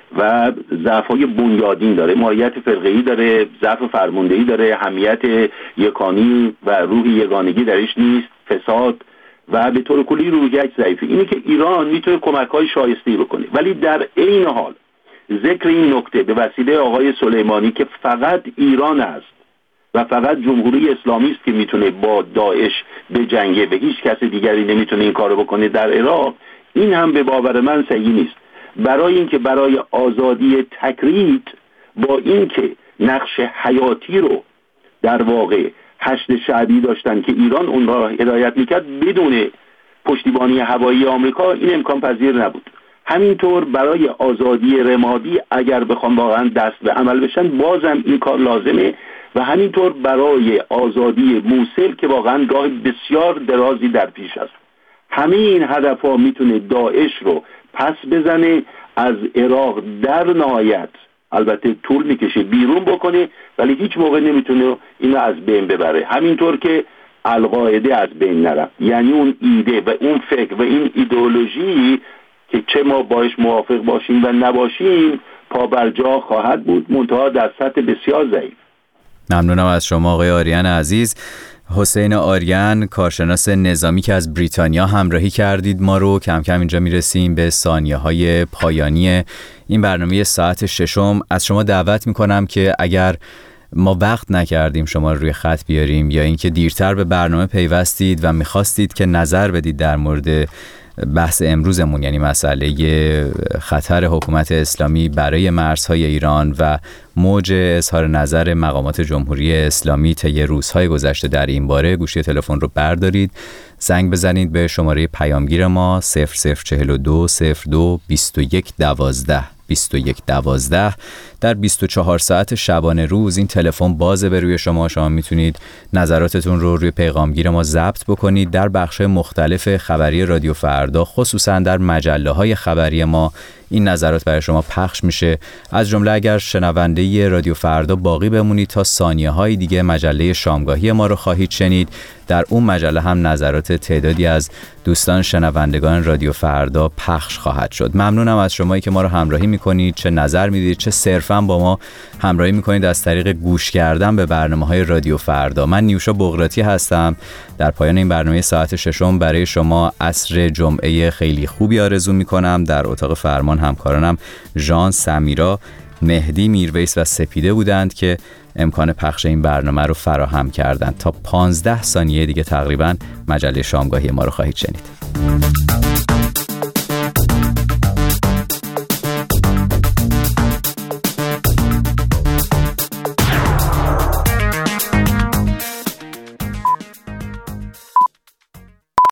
و ضعف‌های بنیادین داره، ماهیت فرقه‌ای داره، ضعف فرماندهی داره، حمیت یکانی و روح یگانگی درش نیست، فساد و به طور کلی روحیت ضعیفه. اینه که ایران میتونه کمک‌های شایسته بکنه، ولی در عین حال ذکر این نکته به وسیله آقای سلیمانی که فقط ایران است و فقط جمهوری اسلامی است که میتونه با داعش بجنگه و هیچ کس دیگری نمیتونه این کارو بکنه در عراق، این هم به باور من صحیح نیست. برای اینکه برای آزادی تکرید با اینکه نقش حیاتی رو در واقع حشد شعبی داشتن که ایران اون را هدایت میکرد بدون پشتیبانی هوایی آمریکا، این امکان پذیر نبود. همینطور برای آزادی رمادی اگر بخوام واقعا دست به عمل بشن بازم این کار لازمه و همینطور برای آزادی موصل که واقعا راه بسیار درازی در پیش است. همه این هدفها میتونه داعش رو پس بزنه، از عراق در نهایت البته طول میکشه بیرون بکنه، ولی هیچ موقع نمیتونه اینو از بین ببره. همینطور که القاعده از بین نرفت، یعنی اون ایده و اون فکر و این ایدئولوژی که چه ما باش موافق باشیم و نباشیم پابرجا خواهد بود، منتها در سطح بسیار ضعیف. ممنونم از شما آقای آریان عزیز. حسین آریان، کارشناس نظامی که از بریتانیا همراهی کردید ما رو. کم کم اینجا میرسیم به ثانیه های پایانی این برنامه ساعت ششم. از شما دعوت میکنم که اگر ما وقت نکردیم شما رو روی خط بیاریم یا اینکه دیرتر به برنامه پیوستید و میخواستید که نظر بدید در مورد بحث امروزمون، یعنی مسئله خطر حکومت اسلامی برای مرزهای ایران و موج اظهار نظر مقامات جمهوری اسلامی طی روزهای گذشته در این باره، گوشی تلفن رو بردارید، زنگ بزنید به شماره پیامگیر ما صفر صفر چهل و دو صفر دو بیست و یک دوازده بیست و یک دوازده. در بیست و چهار ساعت شبانه روز این تلفن بازه به روی شما. شما میتونید نظراتتون رو روی پیغامگیر ما ضبط بکنید. در بخش‌های مختلف خبری رادیو فردا، خصوصا در مجله‌های خبری ما، این نظرات برای شما پخش میشه. از جمله اگر شنونده رادیو فردا باقی بمونید تا ثانیه‌های دیگه مجله شامگاهی ما رو خواهید شنید. در اون مجله هم نظرات تعدادی از دوستان شنوندگان رادیو فردا پخش خواهد شد. ممنونم از شمایی که ما رو همراهی میکنید، چه نظر میدید، چه صرفاً با ما همراهی میکنید از طریق گوش کردن به برنامه‌های رادیو فردا. من نیوشا بغراتی هستم. در پایان این برنامه ساعت ششم برای شما عصر جمعه خیلی خوبی آرزو میکنم. در اتاق فرمان همکارانم ژان، سمیرا، مهدی، میرویس و سپیده بودند که امکان پخش این برنامه رو فراهم کردند. تا پانزده ثانیه دیگه تقریباً مجله شامگاهی ما رو خواهید شنید.